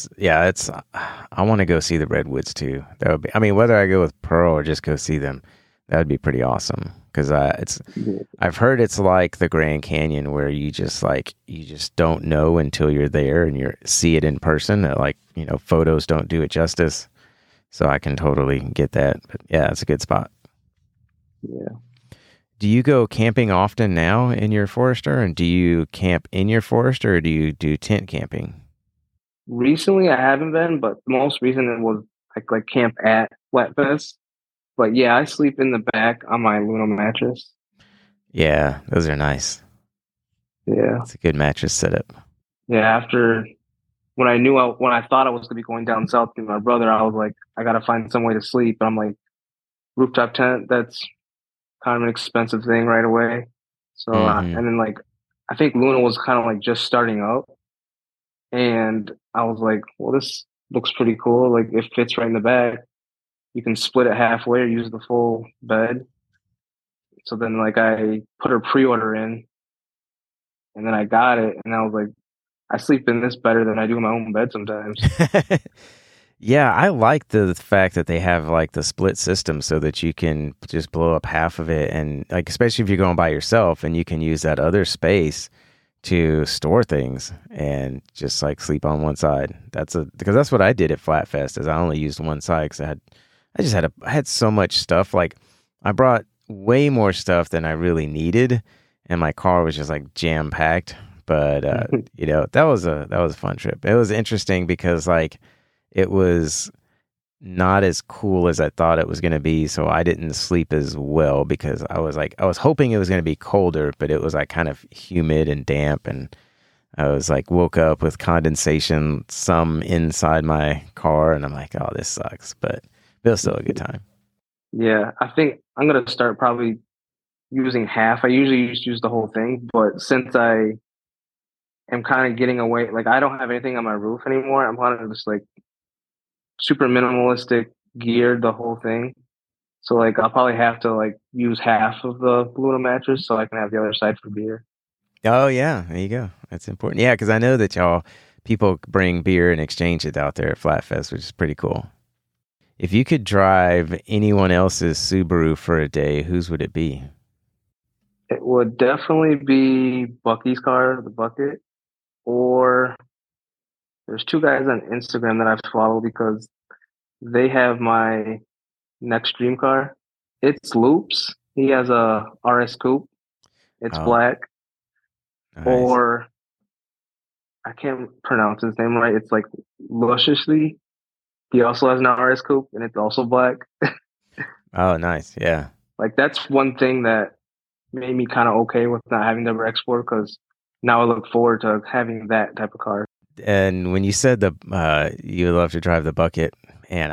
I want to go see the Redwoods too. That would be, I mean, whether I go with Pearl or just go see them, that would be pretty awesome. Because I've heard it's like the Grand Canyon, where you just don't know until you're there and you see it in person. Like, you know, photos don't do it justice. So I can totally get that. But yeah, it's a good spot. Yeah. Do you go camping often now in your Forester? And do you camp in your Forester, or do you do tent camping? Recently, I haven't been, but the most recent it was like camp at Flatfest. But yeah, I sleep in the back on my Luna mattress. Yeah, those are nice. Yeah, it's a good mattress setup. Yeah, after when I thought I was gonna be going down south with my brother, I was like, I gotta find some way to sleep. But I'm like, rooftop tent, that's kind of an expensive thing right away. So and then like, I think Luna was kind of like just starting up. And I was like, well, this looks pretty cool. Like, it fits right in the back. You can split it halfway or use the full bed. So then, like, I put a pre-order in, and then I got it, and I was like, I sleep in this better than I do in my own bed sometimes. Yeah, I like the fact that they have like the split system, so that you can just blow up half of it, and like, especially if you're going by yourself, and you can use that other space to store things and just like sleep on one side. Because that's what I did at Flatfest, is I only used one side, because I had so much stuff. Like, I brought way more stuff than I really needed, and my car was just like jam packed. But you know, that was a fun trip. It was interesting because like it was not as cool as I thought it was going to be. So I didn't sleep as well because I was hoping it was going to be colder, but it was like kind of humid and damp. And I was like, woke up with condensation, some inside my car. And I'm like, oh, this sucks, but it was still a good time. Yeah, I think I'm gonna start probably using half. I usually used to use the whole thing, but since I am kind of getting away, like I don't have anything on my roof anymore. I'm kind of just like super minimalistic geared the whole thing. So like I'll probably have to like use half of the Luna mattress so I can have the other side for beer. Oh yeah, there you go. That's important. Yeah, because I know that people bring beer and exchange it out there at Flatfest, which is pretty cool. If you could drive anyone else's Subaru for a day, whose would it be? It would definitely be Bucky's car, the Bucket, or there's two guys on Instagram that I've followed because they have my next dream car. It's Loops. He has a RS Coupe. It's Oh, black. nice. Or I can't pronounce his name right. It's like Lusciously. He also has an RS Coupe and it's also black. Oh, nice. Yeah. Like that's one thing that made me kind of okay with not having the X4 because now I look forward to having that type of car. And when you said you would love to drive the Bucket, man,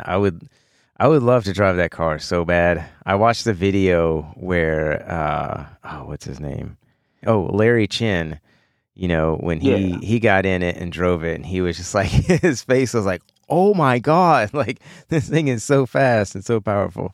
I would love to drive that car so bad. I watched the video where what's his name? Oh, Larry Chin. You know, when Yeah. he got in it and drove it, and he was just like, his face was like, oh my God, like this thing is so fast and so powerful.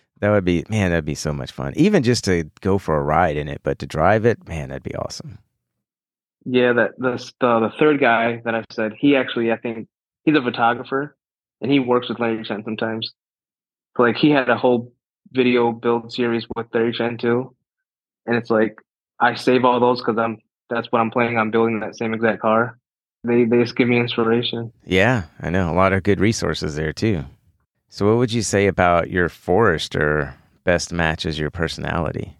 That'd be so much fun. Even just to go for a ride in it, but to drive it, man, that'd be awesome. Yeah, the third guy that I said, he actually I think he's a photographer and he works with Larry Chen sometimes. So like he had a whole video build series with Larry Chen too. And it's like I save all those because that's what I'm planning on building that same exact car. They just give me inspiration. Yeah, I know. A lot of good resources there too. So what would you say about your Forester best matches your personality?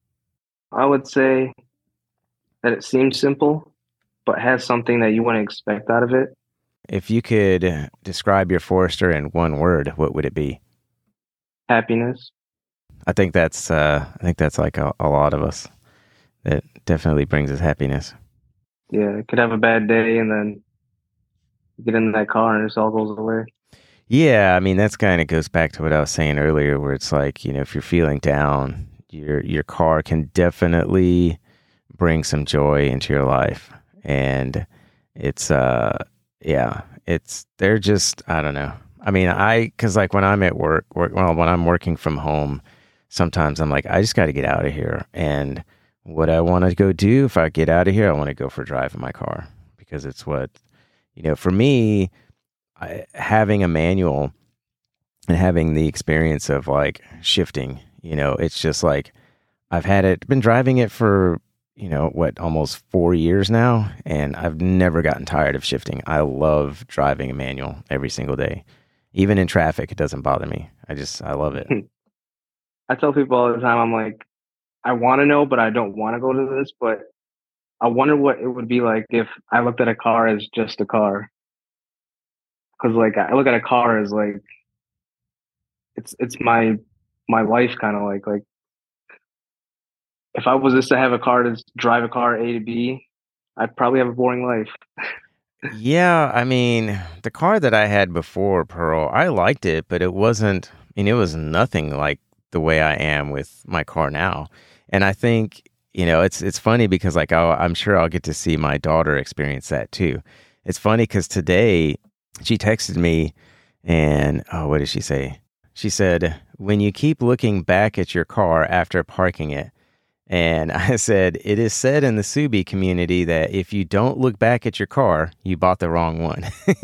I would say that it seems simple, but has something that you wouldn't expect out of it. If you could describe your Forester in one word, what would it be? Happiness. I think that's like a lot of us. It definitely brings us happiness. Yeah, could have a bad day and then get in that car and it just all goes away. Yeah, I mean that's kind of goes back to what I was saying earlier, where it's like, you know, if you're feeling down, your car can definitely bring some joy into your life, and it's yeah, they're just, I don't know. I mean, because like when I'm at well, when I'm working from home, sometimes I'm like, I just got to get out of here, and what I want to go do if I get out of here, I want to go for a drive in my car because it's what, you know, for me. Having a manual and having the experience of like shifting, you know, it's just like been driving it for, you know, almost 4 years now, and I've never gotten tired of shifting. I love driving a manual every single day. Even in traffic, it doesn't bother me. I love it. I tell people all the time, I'm like, I want to know, but I don't want to go to this. But I wonder what it would be like if I looked at a car as just a car. Because like I look at a car as like it's my life kind of like if I was just to have a car to drive a car A to B, I'd probably have a boring life. Yeah, I mean, the car that I had before, Pearl, I liked it, but it wasn't, I mean, it was nothing like the way I am with my car now. And I think, you know, it's funny because like I'm sure I'll get to see my daughter experience that too. It's funny because today she texted me and, oh, what did she say? She said, when you keep looking back at your car after parking it, and I said, it is said in the Subi community that if you don't look back at your car, you bought the wrong one.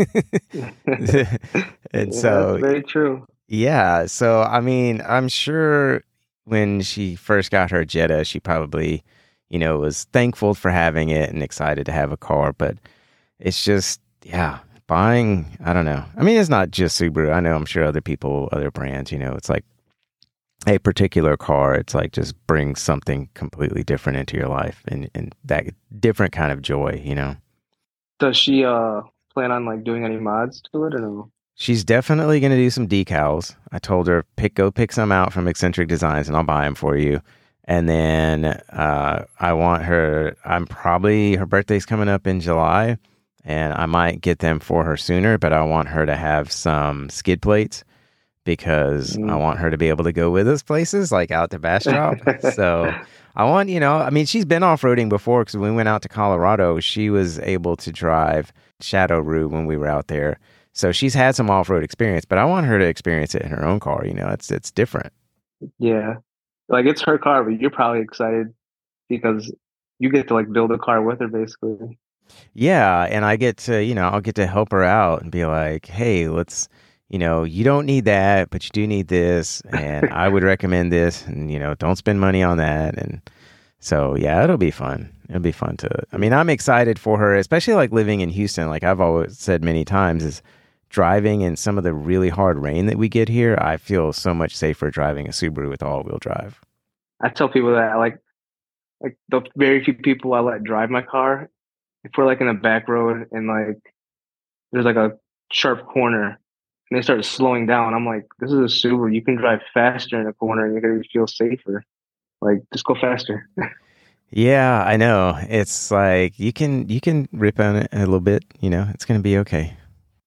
And Yeah, so, that's very true. yeah. So, I mean, I'm sure when she first got her Jetta, she probably, you know, was thankful for having it and excited to have a car. But it's just, yeah, buying, I don't know. I mean, it's not just Subaru. I know I'm sure other people, other brands, you know, it's like, a particular car, it's like just brings something completely different into your life and that different kind of joy, you know? Does she plan on like doing any mods to it or no? She's definitely going to do some decals. I told her go pick some out from Eccentric Designs, and I'll buy them for you. And then I want her. Her birthday's coming up in July, and I might get them for her sooner. But I want her to have some skid plates because I want her to be able to go with us places like out to Bastrop. So I want, she's been off-roading before because when we went out to Colorado, she was able to drive Shadow Roo when we were out there. So she's had some off-road experience, but I want her to experience it in her own car. It's different. Yeah. Like it's her car, but you're probably excited because you get to like build a car with her basically. Yeah. And I get to, I'll get to help her out and be like, hey, let's, you don't need that, but you do need this. And I would recommend this and, don't spend money on that. And so, yeah, it'll be fun. It'll be fun I'm excited for her, especially like living in Houston. Like I've always said many times is driving in some of the really hard rain that we get here. I feel so much safer driving a Subaru with all-wheel drive. I tell people that like the very few people I let drive my car, if we're like in a back road and like there's like a sharp corner and they start slowing down, I'm like, this is a Subaru. You can drive faster in a corner and you're gonna feel safer. Like just go faster. Yeah, I know. It's like you can rip on it a little bit, it's gonna be okay.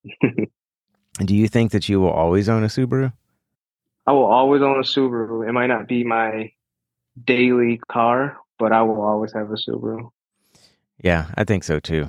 Do you think that you will always own a Subaru? I will always own a Subaru. It might not be my daily car, but I will always have a Subaru. Yeah, I think so too.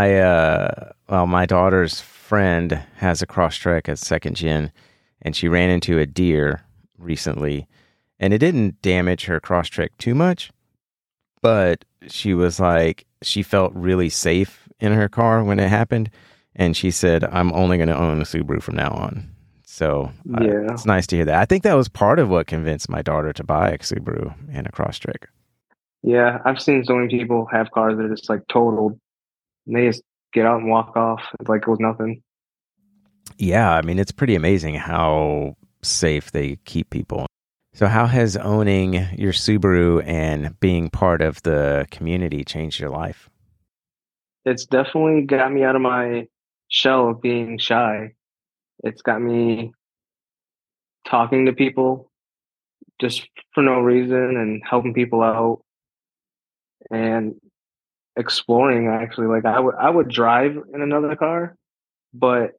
My daughter's friend has a Crosstrek, a second gen, and she ran into a deer recently, and it didn't damage her Crosstrek too much, but she was like, she felt really safe in her car when it happened. And she said, I'm only going to own a Subaru from now on. So it's nice to hear that. I think that was part of what convinced my daughter to buy a Subaru and a Crosstrek. Yeah, I've seen so many people have cars that are just like totaled. And they just get out and walk off. It's like it was nothing. Yeah, it's pretty amazing how safe they keep people. So how has owning your Subaru and being part of the community changed your life? It's definitely got me out of my shell of being shy. It's got me talking to people just for no reason and helping people out and exploring actually. Like I would drive in another car, but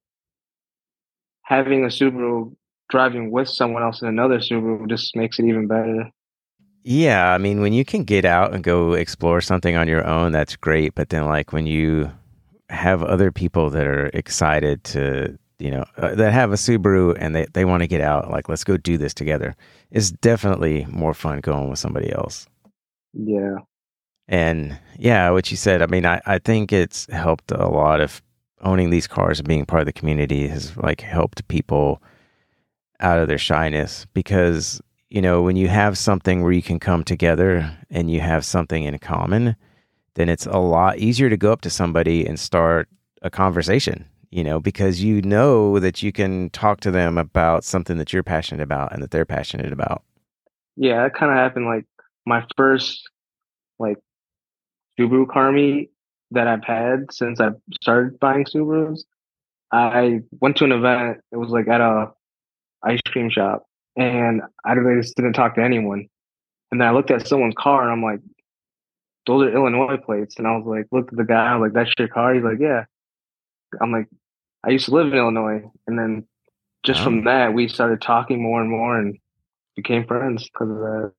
having a Subaru driving with someone else in another Subaru just makes it even better. Yeah, when you can get out and go explore something on your own, that's great. But then like when you have other people that are excited to, that have a Subaru and they want to get out, like, let's go do this together. It's definitely more fun going with somebody else. Yeah. And yeah, what you said, I think it's helped a lot of owning these cars and being part of the community has like helped people out of their shyness because, when you have something where you can come together and you have something in common, then it's a lot easier to go up to somebody and start a conversation, because that you can talk to them about something that you're passionate about and that they're passionate about. Yeah, that kind of happened like my first like Subaru car meet that I've had since I started buying Subarus. I went to an event. It was like at a ice cream shop and I really just didn't talk to anyone. And then I looked at someone's car and I'm like, those are Illinois plates. And I was like, looked at the guy, I was like, that's your car? He's like, yeah. I'm like, I used to live in Illinois. And then just from that, we started talking more and more and became friends because of that.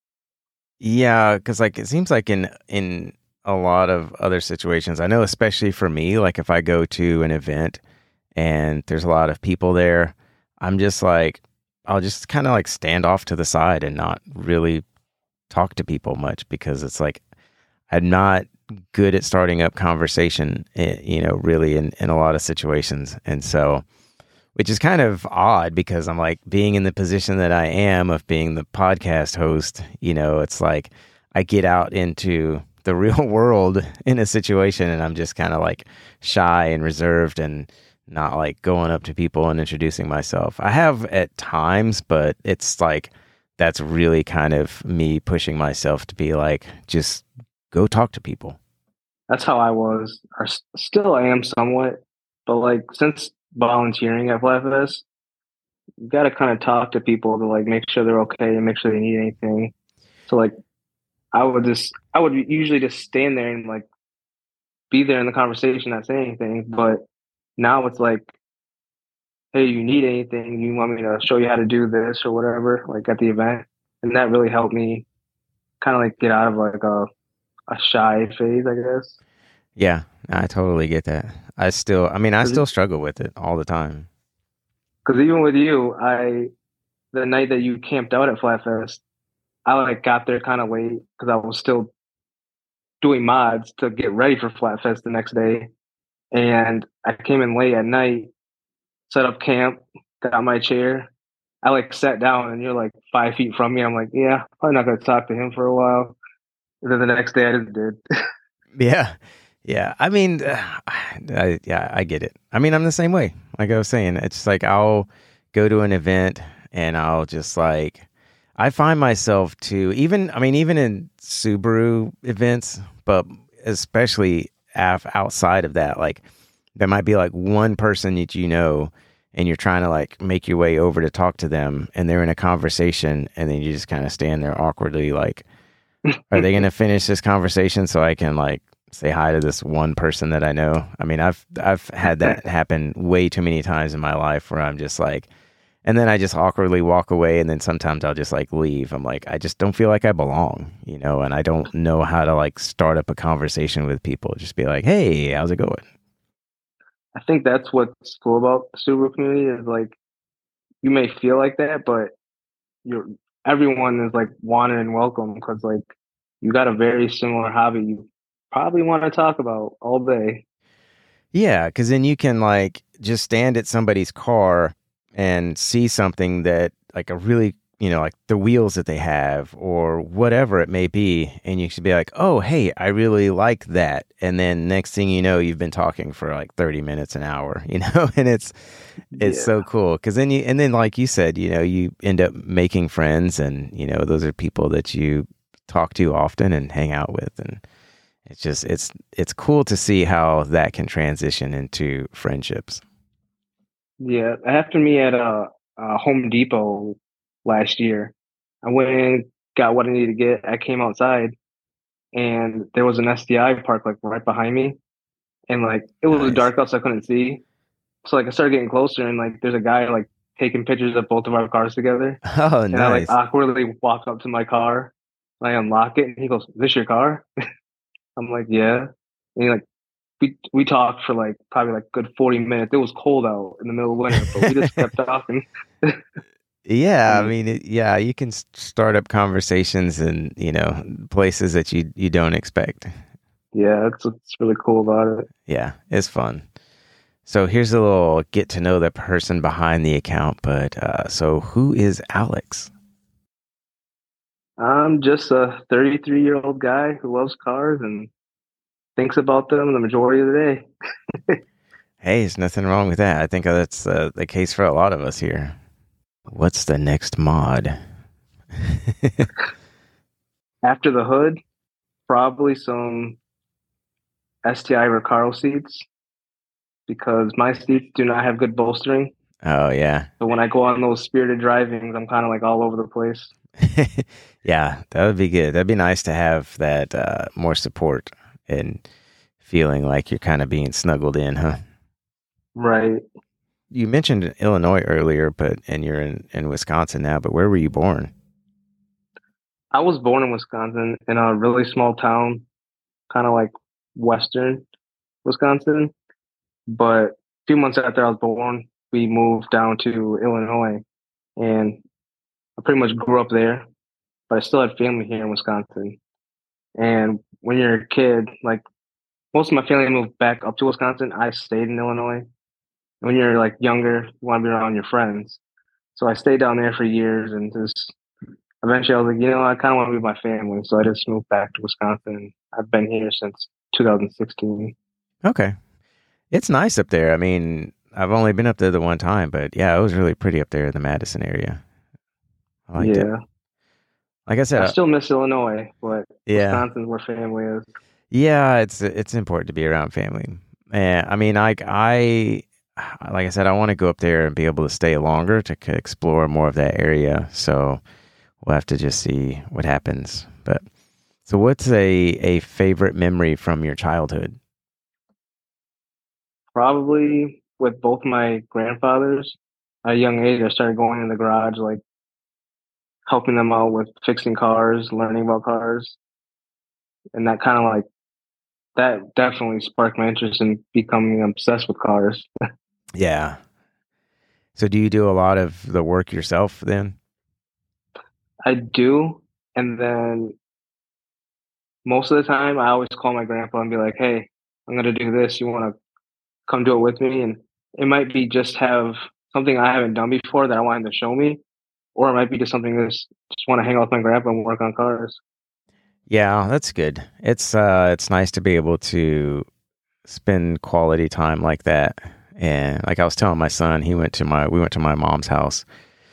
Yeah, because like it seems like in a lot of other situations, I know especially for me, like if I go to an event and there's a lot of people there, I'm just like, I'll just kind of like stand off to the side and not really talk to people much because it's like I'm not good at starting up conversation, really in a lot of situations. And so, which is kind of odd because I'm like being in the position that I am of being the podcast host, it's like I get out into the real world in a situation and I'm just kind of like shy and reserved and not like going up to people and introducing myself. I have at times, but it's like that's really kind of me pushing myself to be like, just go talk to people. That's how I was, or still I am somewhat. But like since volunteering at Flatfest, you got to kind of talk to people to like make sure they're okay and make sure they need anything. So like I would usually just stand there and like be there in the conversation, not say anything. But now it's like, hey, you need anything? You want me to show you how to do this or whatever, like at the event, and that really helped me kind of like get out of like a shy phase, I guess. Yeah, I totally get that. I Because still struggle with it all the time. even with you, the night that you camped out at Flatfest, I like got there kind of late because I was still doing mods to get ready for Flatfest the next day, and I came in late at night, set up camp, got my chair. I like sat down, and you're like 5 feet from me. I'm like, yeah, probably not gonna talk to him for a while. And then the next day, I just did. Yeah. Yeah. I get it. I mean, I'm the same way. Like I was saying, it's like I'll go to an event and I'll just like, I find myself to even in Subaru events, but especially outside of that, like there might be like one person that you know, and you're trying to like make your way over to talk to them, and they're in a conversation, and then you just kind of stand there awkwardly, like, are they going to finish this conversation so I can like say hi to this one person that I know? I mean, I've had that happen way too many times in my life where I'm just like, and then I just awkwardly walk away, and then sometimes I'll just like leave. I'm like, I just don't feel like I belong, and I don't know how to like start up a conversation with people. Just be like, hey, how's it going? I think that's what's cool about the Subaru community is like you may feel like that, but you're everyone is like wanted and welcome because like you got a very similar hobby you probably want to talk about all day. Yeah, because then you can like just stand at somebody's car and see something that like a really, like the wheels that they have or whatever it may be. And you should be like, oh, hey, I really like that. And then next thing you know, you've been talking for like 30 minutes, an hour, and it's Yeah, so cool. Because then like you said, you end up making friends and, those are people that you talk to often and hang out with. And it's just it's cool to see how that can transition into friendships. yeah. After me at Home Depot last year, I went in, got what I needed to get. I came outside and there was an SDI park like right behind me, and like it was Nice. dark out, so I couldn't see. So like I started getting closer, and like there's a guy like taking pictures of both of our cars together. Oh, And I like nice. awkwardly walk up to my car, and I unlock it, and he goes, "Is this your car?" I'm like, "Yeah." And he like we talked for like probably like good 40 minutes. It was cold out in the middle of winter, but we just kept talking. Yeah, I And mean, yeah, you can start up conversations in, places that you don't expect. yeah, that's what's really cool about it. Yeah, it's fun. So here's a little get to know the person behind the account. But so who is Alex? I'm just a 33-year-old guy who loves cars and thinks about them the majority of the day. Hey, there's nothing wrong with that. I think that's the case for a lot of us here. What's the next mod? After the hood, probably some STI Recaro seats because my seats do not have good bolstering. Oh, yeah. So when I go on those spirited drivings, I'm kind of like all over the place. Yeah, that would be good. That'd be nice to have that more support and feeling like you're kind of being snuggled in, huh? Right. You mentioned Illinois earlier, and you're in Wisconsin now, but where were you born? I was born in Wisconsin in a really small town, kind of like western Wisconsin. But a few months after I was born, we moved down to Illinois, and I pretty much grew up there. But I still had family here in Wisconsin. And when you're a kid, like most of my family moved back up to Wisconsin, I stayed in Illinois. When you're like younger, you want to be around your friends. So I stayed down there for years, and just eventually I was like, I kind of want to be with my family. So I just moved back to Wisconsin. I've been here since 2016. Okay. It's nice up there. I mean, I've only been up there the one time, but yeah, it was really pretty up there in the Madison area. I liked it. Yeah. Like I said, I still miss Illinois, but yeah. Wisconsin's where family is. Yeah, it's important to be around family. And I mean, like I said, I want to go up there and be able to stay longer to explore more of that area. So we'll have to just see what happens. But so, what's a favorite memory from your childhood? Probably with both my grandfathers. At a young age, I started going in the garage, like helping them out with fixing cars, learning about cars, and that kind of like that definitely sparked my interest in becoming obsessed with cars. Yeah. So, do you do a lot of the work yourself then? I do, and then most of the time, I always call my grandpa and be like, "Hey, I'm gonna do this. You want to come do it with me?" And it might be just have something I haven't done before that I want him to show me, or it might be just something just want to hang out with my grandpa and work on cars. Yeah, that's good. It's nice to be able to spend quality time like that. And like I was telling my son, we went to my mom's house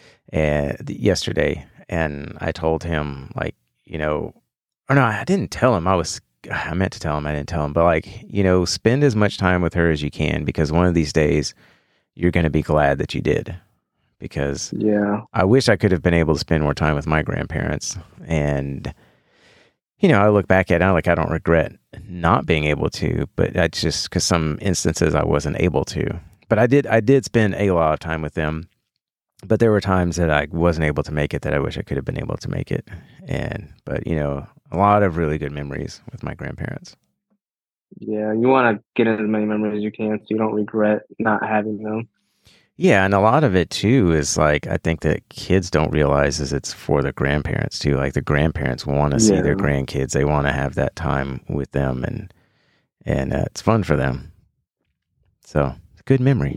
yesterday, and I told him like, or no, I didn't tell him. I meant to tell him, I didn't tell him, but like, spend as much time with her as you can because one of these days you're going to be glad that you did. Because Yeah, I wish I could have been able to spend more time with my grandparents. And, I look back at it, I don't regret not being able to, but that's just because some instances I wasn't able to. But I did spend a lot of time with them. But there were times that I wasn't able to make it that I wish I could have been able to make it. But a lot of really good memories with my grandparents. yeah. You want to get as many memories as you can, so you don't regret not having them. Yeah, and a lot of it too is like I think that kids don't realize is it's for the grandparents too. Like the grandparents want to see their Yeah, grandkids. They want to have that time with them, and it's fun for them. So it's a good memory.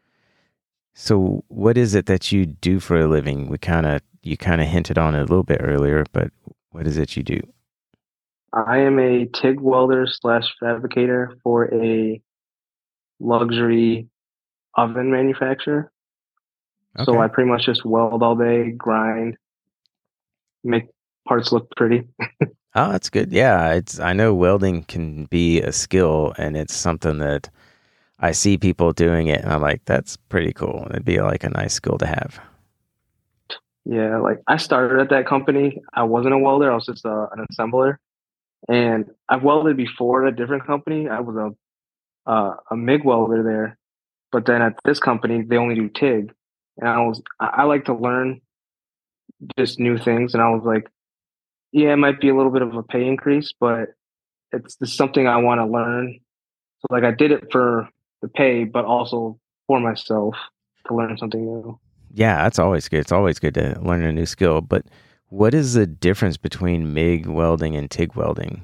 So what is it that you do for a living? You kind of hinted on it a little bit earlier, but what is it you do? I am a TIG welder slash fabricator for a luxury oven manufacturer. So Okay. I pretty much just weld all day, grind, make parts look pretty. Oh, that's good. Yeah, I know welding can be a skill, and it's something that I see people doing it, and I'm like, that's pretty cool. It'd be like a nice skill to have. Yeah, like I started at that company. I wasn't a welder. I was just an assembler. And I've welded before at a different company. I was a MIG welder there, but then at this company they only do TIG, and I like to learn just new things, and I was like, yeah, it might be a little bit of a pay increase, but it's something I want to learn. So like I did it for the pay, but also for myself to learn something new. Yeah, that's always good. It's always good to learn a new skill. But what is the difference between MIG welding and TIG welding?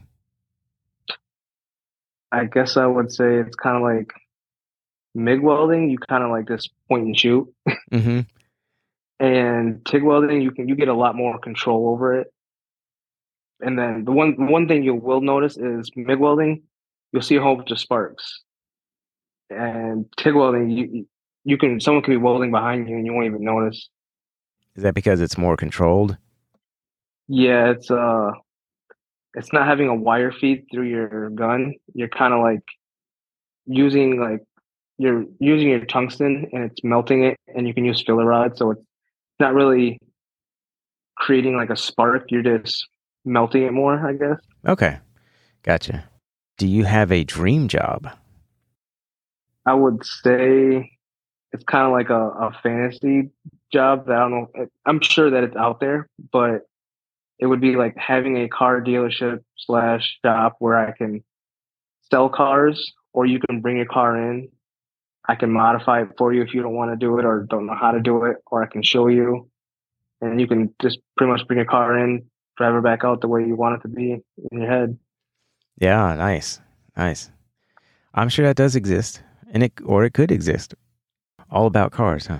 I guess I would say it's kind of like MIG welding. You kind of like just point and shoot, Mm-hmm. and TIG welding you get a lot more control over it. And then the one thing you will notice is MIG welding, you'll see a whole bunch of sparks. And TIG welding, you can someone can be welding behind you and you won't even notice. Is that because it's more controlled? Yeah, it's not having a wire feed through your gun. You're kind of like using like you're using your tungsten and it's melting it, and you can use filler rod, so it's not really creating like a spark. You're just melting it more, I guess. Okay, gotcha. Do you have a dream job? I would say it's kind of like a fantasy job that I don't know. I'm sure that it's out there, but it would be like having a car dealership slash shop where I can sell cars, or you can bring your car in. I can modify it for you if you don't want to do it or don't know how to do it, or I can show you, and you can just pretty much bring your car in, drive it back out the way you want it to be in your head. Yeah, nice, nice. I'm sure that does exist, and it could exist. All about cars, huh?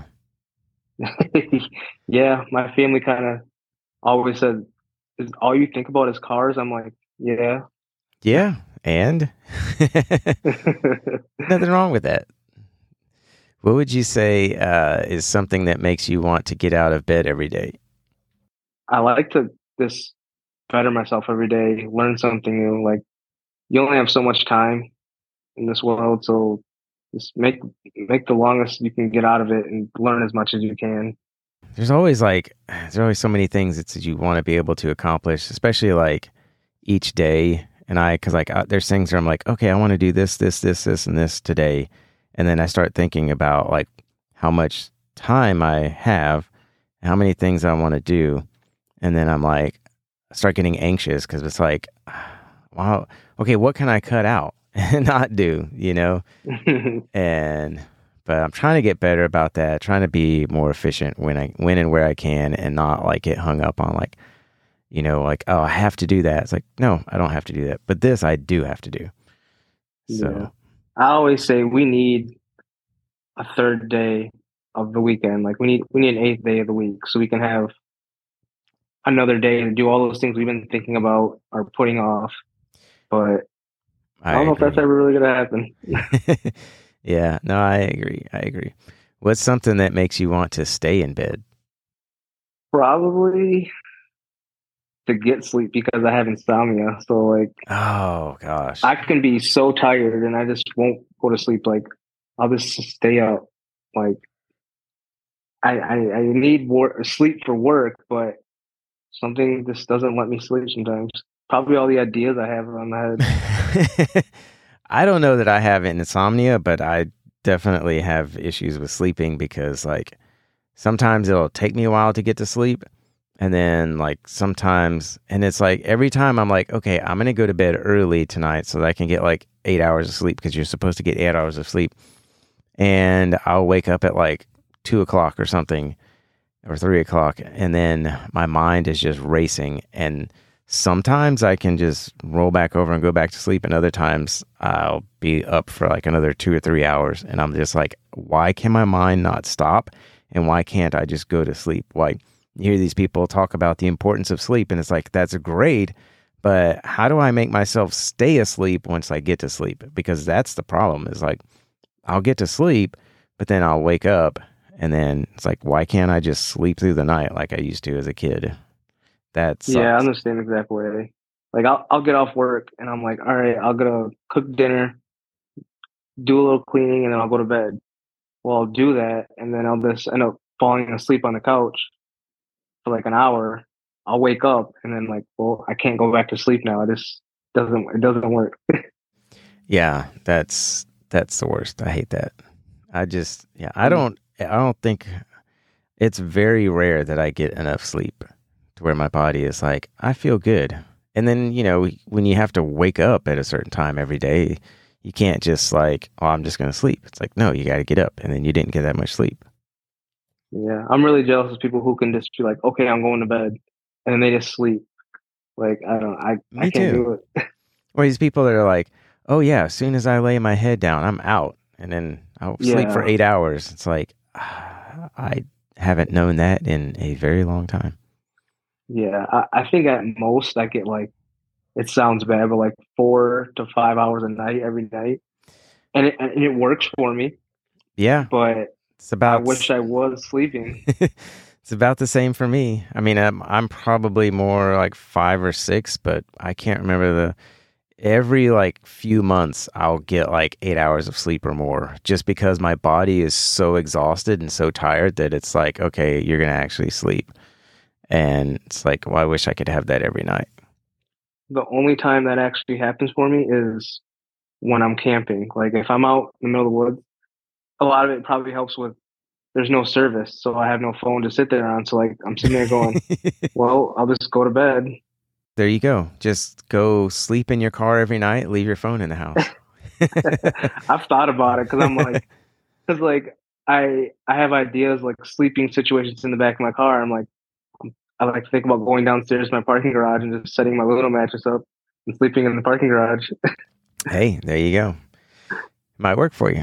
Yeah, my family kind of always said, "Is all you think about is cars?" I'm like, "Yeah." Yeah, and nothing wrong with that. What would you say is something that makes you want to get out of bed every day? I like to just better myself every day, learn something new. Like you only have so much time, in this world. So just make the longest you can get out of it and learn as much as you can. There's always so many things that you want to be able to accomplish, especially like each day. And because like there's things where I'm like, okay, I want to do this, and this today, and then I start thinking about like how much time I have, how many things I want to do, and then I'm like, I start getting anxious because it's like, wow, okay, what can I cut out and not do, you know? And but I'm trying to get better about that, trying to be more efficient when and where I can, and not like get hung up on like, you know, like, oh, I have to do that. It's like, no, I don't have to do that, but this I do have to do. So Yeah. I always say we need a third day of the weekend. Like we need an eighth day of the week so we can have another day to do all those things we've been thinking about or putting off. But I I don't know if that's agree. ever really gonna happen. Yeah, no, I agree. I agree. What's something that makes you want to stay in bed? Probably to get sleep because I have insomnia. So like Oh gosh. I can be so tired and I just won't go to sleep. Like I'll just stay up. Like I need sleep for work, but something just doesn't let me sleep sometimes. Probably all the ideas I have around the I don't know that I have insomnia, but I definitely have issues with sleeping because like sometimes it'll take me a while to get to sleep. And then like sometimes, and it's like every time I'm like, okay, I'm going to go to bed early tonight so that I can get like 8 hours of sleep because you're supposed to get 8 hours of sleep. And I'll wake up at like 2 o'clock or something or 3 o'clock. And then my mind is just racing. And sometimes I can just roll back over and go back to sleep. And other times I'll be up for like another 2 or 3 hours. And I'm just like, why can my mind not stop? And why can't I just go to sleep? Why? You hear these people talk about the importance of sleep, and it's like, that's great, but how do I make myself stay asleep once I get to sleep? Because that's the problem is like, I'll get to sleep, but then I'll wake up, and then it's like, why can't I just sleep through the night like I used to as a kid? That Yeah, sucks. I'm the same exact way. Like I'll get off work and I'm like, all right, I'll go cook dinner, do a little cleaning, and then I'll go to bed. Well, I'll do that, and then I'll just end up falling asleep on the couch for like an hour. I'll wake up and then like, well, I can't go back to sleep now. It doesn't work. Yeah, that's the worst. I hate that. Yeah, I don't think it's very rare that I get enough sleep to where my body is like, I feel good. And then, you know, when you have to wake up at a certain time every day, you can't just like, oh, I'm just going to sleep. It's like, no, you got to get up. And then you didn't get that much sleep. Yeah, I'm really jealous of people who can just be like, okay, I'm going to bed, and then they just sleep. Like I don't, I Me can't too. do it. Or these people that are like, oh, yeah, as soon as I lay my head down, I'm out. And then I'll sleep for Yeah, 8 hours. It's like, I haven't known that in a very long time. yeah. I think at most I get like it sounds bad, but like 4 to 5 hours a night every night, and it works for me. Yeah, But it's I about wish I was sleeping. it's about the same for me. I mean, I'm probably more like 5 or 6, but I can't remember every like few months I'll get like 8 hours of sleep or more just because my body is so exhausted and so tired that it's like, okay, you're going to actually sleep. And it's like, well, I wish I could have that every night. The only time that actually happens for me is when I'm camping. Like if I'm out in the middle of the woods, a lot of it probably helps with there's no service, so I have no phone to sit there on. So like I'm sitting there going, well, I'll just go to bed. There you go. Just go sleep in your car every night, leave your phone in the house. I've thought about it because I'm like, because like I have ideas like sleeping situations in the back of my car. I'm like, I like to think about going downstairs to my parking garage and just setting my little mattress up and sleeping in the parking garage. Hey, there you go. Might work for you.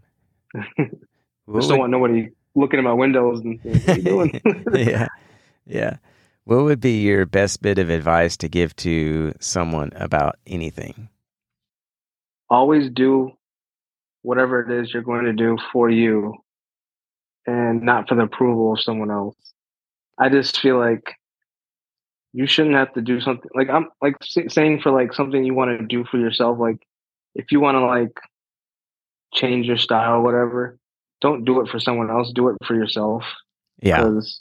What Just don't would want nobody looking at my windows and saying, "What are you doing?" Yeah. Yeah. What would be your best bit of advice to give to someone about anything? Always do whatever it is you're going to do for you and not for the approval of someone else. I just feel like you shouldn't have to do something like I'm like saying for like something you want to do for yourself. Like if you want to like change your style, whatever, don't do it for someone else. Do it for yourself. Yeah. Because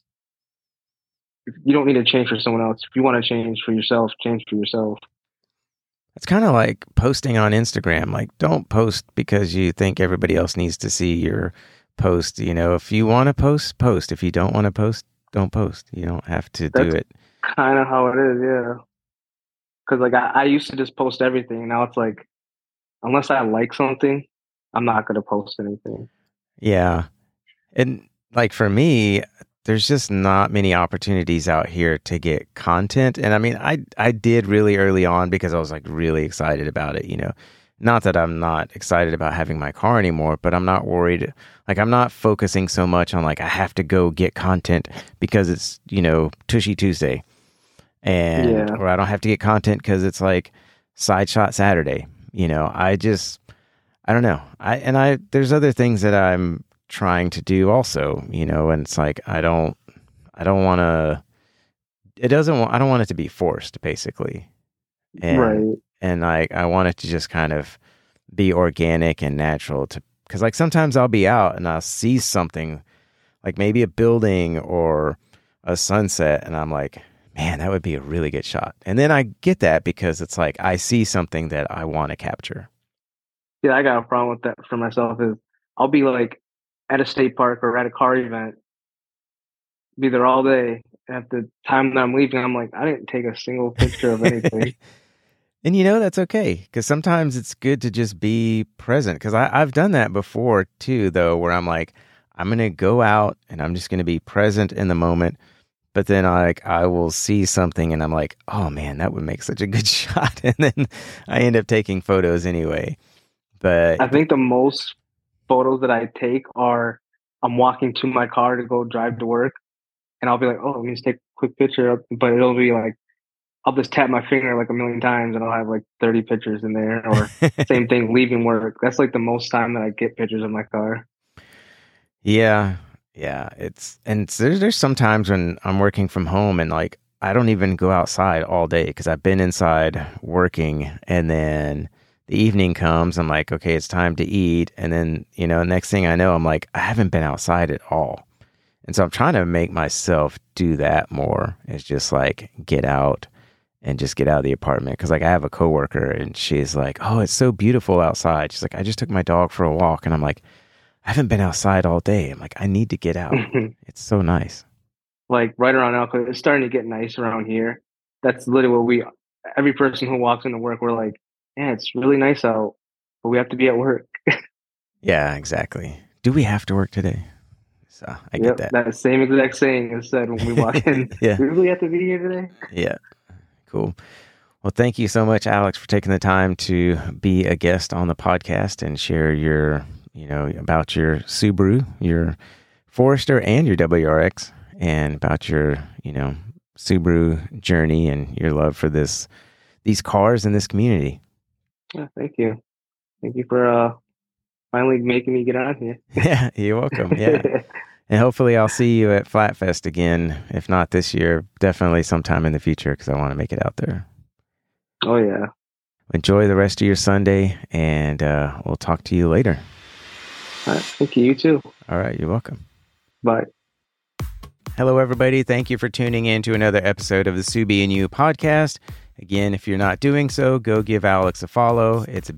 you don't need to change for someone else. If you want to change for yourself, change for yourself. It's kind of like posting on Instagram. Like, don't post because you think everybody else needs to see your post. You know, if you want to post, post. If you don't want to post, don't post. You don't have to do it. Kind of how it is, yeah. Because like I used to just post everything. Now it's like, unless I like something, I'm not gonna post anything. Yeah, and like for me, there's just not many opportunities out here to get content. And I mean, I did really early on because I was like really excited about it. You know, not that I'm not excited about having my car anymore, but I'm not worried. Like I'm not focusing so much on like I have to go get content because it's, you know, Tushy Tuesday. And or I don't have to get content because it's like Side Shot Saturday. You know, I don't know. There's other things that I'm trying to do also, you know, and it's like I don't want to. I don't want it to be forced, basically. And, right. And I want it to just kind of be organic and natural. Because like sometimes I'll be out and I'll see something, like maybe a building or a sunset, and I'm like, man, that would be a really good shot. And then I get that because it's like I see something that I want to capture. Yeah, I got a problem with that for myself. Is I'll be like at a state park or at a car event, be there all day. At the time that I'm leaving, I'm like, I didn't take a single picture of anything. And you know, that's okay. Because sometimes it's good to just be present. Because I've done that before too, though, where I'm like, I'm going to go out and I'm just going to be present in the moment. But then I will see something and I'm like, oh man, that would make such a good shot. And then I end up taking photos anyway. But I think the most photos that I take are I'm walking to my car to go drive to work, and I'll be like, oh, let me just take a quick picture. But it'll be like, I'll just tap my finger like a million times and I'll have like 30 pictures in there. Or same thing, leaving work. That's like the most time that I get pictures of my car. Yeah. There's some times when I'm working from home and like I don't even go outside all day because I've been inside working, and then the evening comes, I'm like, okay, it's time to eat, and then, you know, next thing I know, I'm like, I haven't been outside at all. And so I'm trying to make myself do that more. It's just like get out and just get out of the apartment. Because like I have a coworker and she's like, oh, it's so beautiful outside. She's like, I just took my dog for a walk, and I'm like, I haven't been outside all day. I'm like, I need to get out. It's so nice. Like right around now, because it's starting to get nice around here. That's literally what every person who walks into work, we're like, yeah, it's really nice out, but we have to be at work. Yeah, exactly. Do we have to work today? So I get that. That same exact saying is said when we walk in. Yeah. Do we really have to be here today? Yeah. Cool. Well, thank you so much, Alex, for taking the time to be a guest on the podcast and share your, you know, about your Subaru, your Forester, and your WRX, and about your, you know, Subaru journey and your love for these cars in this community. Yeah, thank you. Thank you for finally making me get on here. Yeah, you're welcome. Yeah. And hopefully I'll see you at Flatfest again. If not this year, definitely sometime in the future, because I want to make it out there. Oh, yeah. Enjoy the rest of your Sunday, and we'll talk to you later. All right. Thank you. You too. All right. You're welcome. Bye. Hello, everybody. Thank you for tuning in to another episode of the Subi and You podcast. Again, if you're not doing so, go give Alex a follow. It's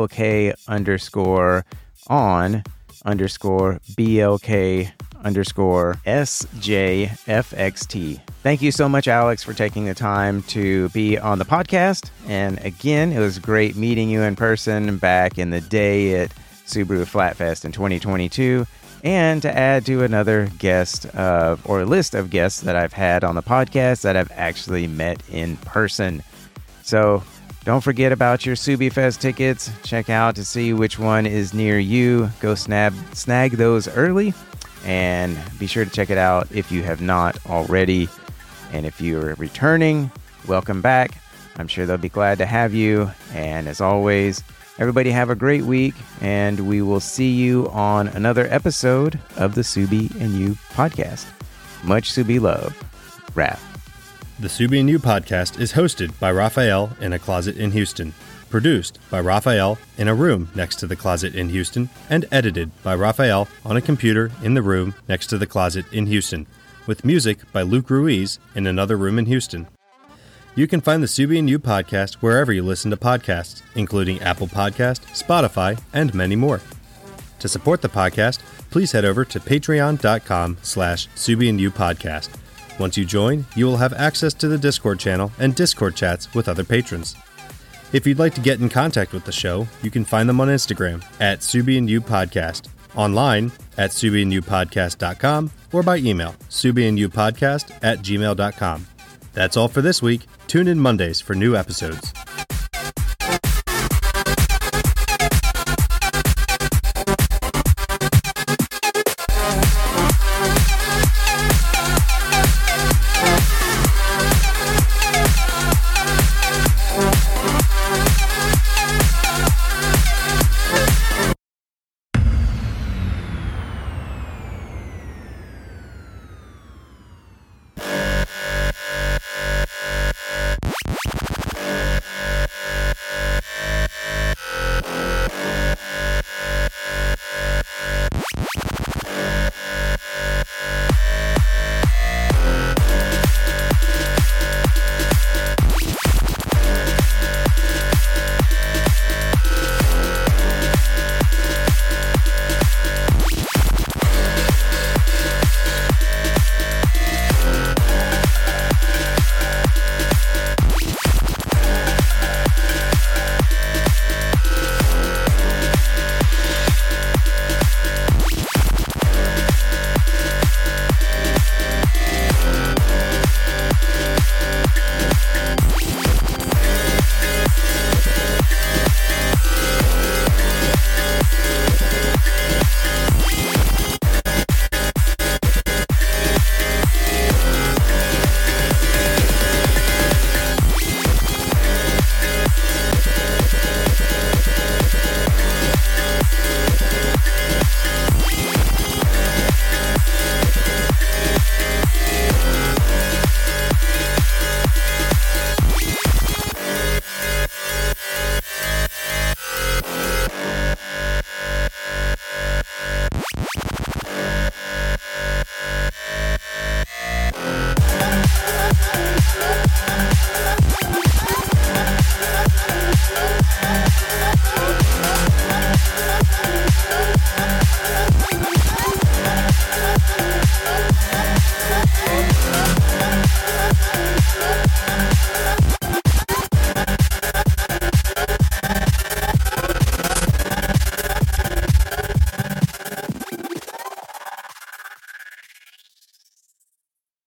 BLK_on_BLK_SJFXT. Thank you so much, Alex, for taking the time to be on the podcast. And again, it was great meeting you in person back in the day at Subaru Flatfest in 2022. And to add to another guest or list of guests that I've had on the podcast that I've actually met in person. So don't forget about your Subi Fest tickets. Check out to see which one is near you. Go snag those early, and be sure to check it out if you have not already. And if you're returning, welcome back. I'm sure they'll be glad to have you. And as always, everybody have a great week, and we will see you on another episode of the Subi and You podcast. Much Subi love. Raph. The Subi and You podcast is hosted by Raphael in a closet in Houston. Produced by Raphael in a room next to the closet in Houston, and edited by Raphael on a computer in the room next to the closet in Houston, with music by Luke Ruiz in another room in Houston. You can find the Subie and You podcast wherever you listen to podcasts, including Apple Podcast, Spotify, and many more. To support the podcast, please head over to patreon.com/Subie and You podcast. Once you join, you will have access to the Discord channel and Discord chats with other patrons. If you'd like to get in contact with the show, you can find them on Instagram at Subie and You Podcast, online at SubieandYouPodcast.com, or by email, SubieandYouPodcast@gmail.com. That's all for this week. Tune in Mondays for new episodes.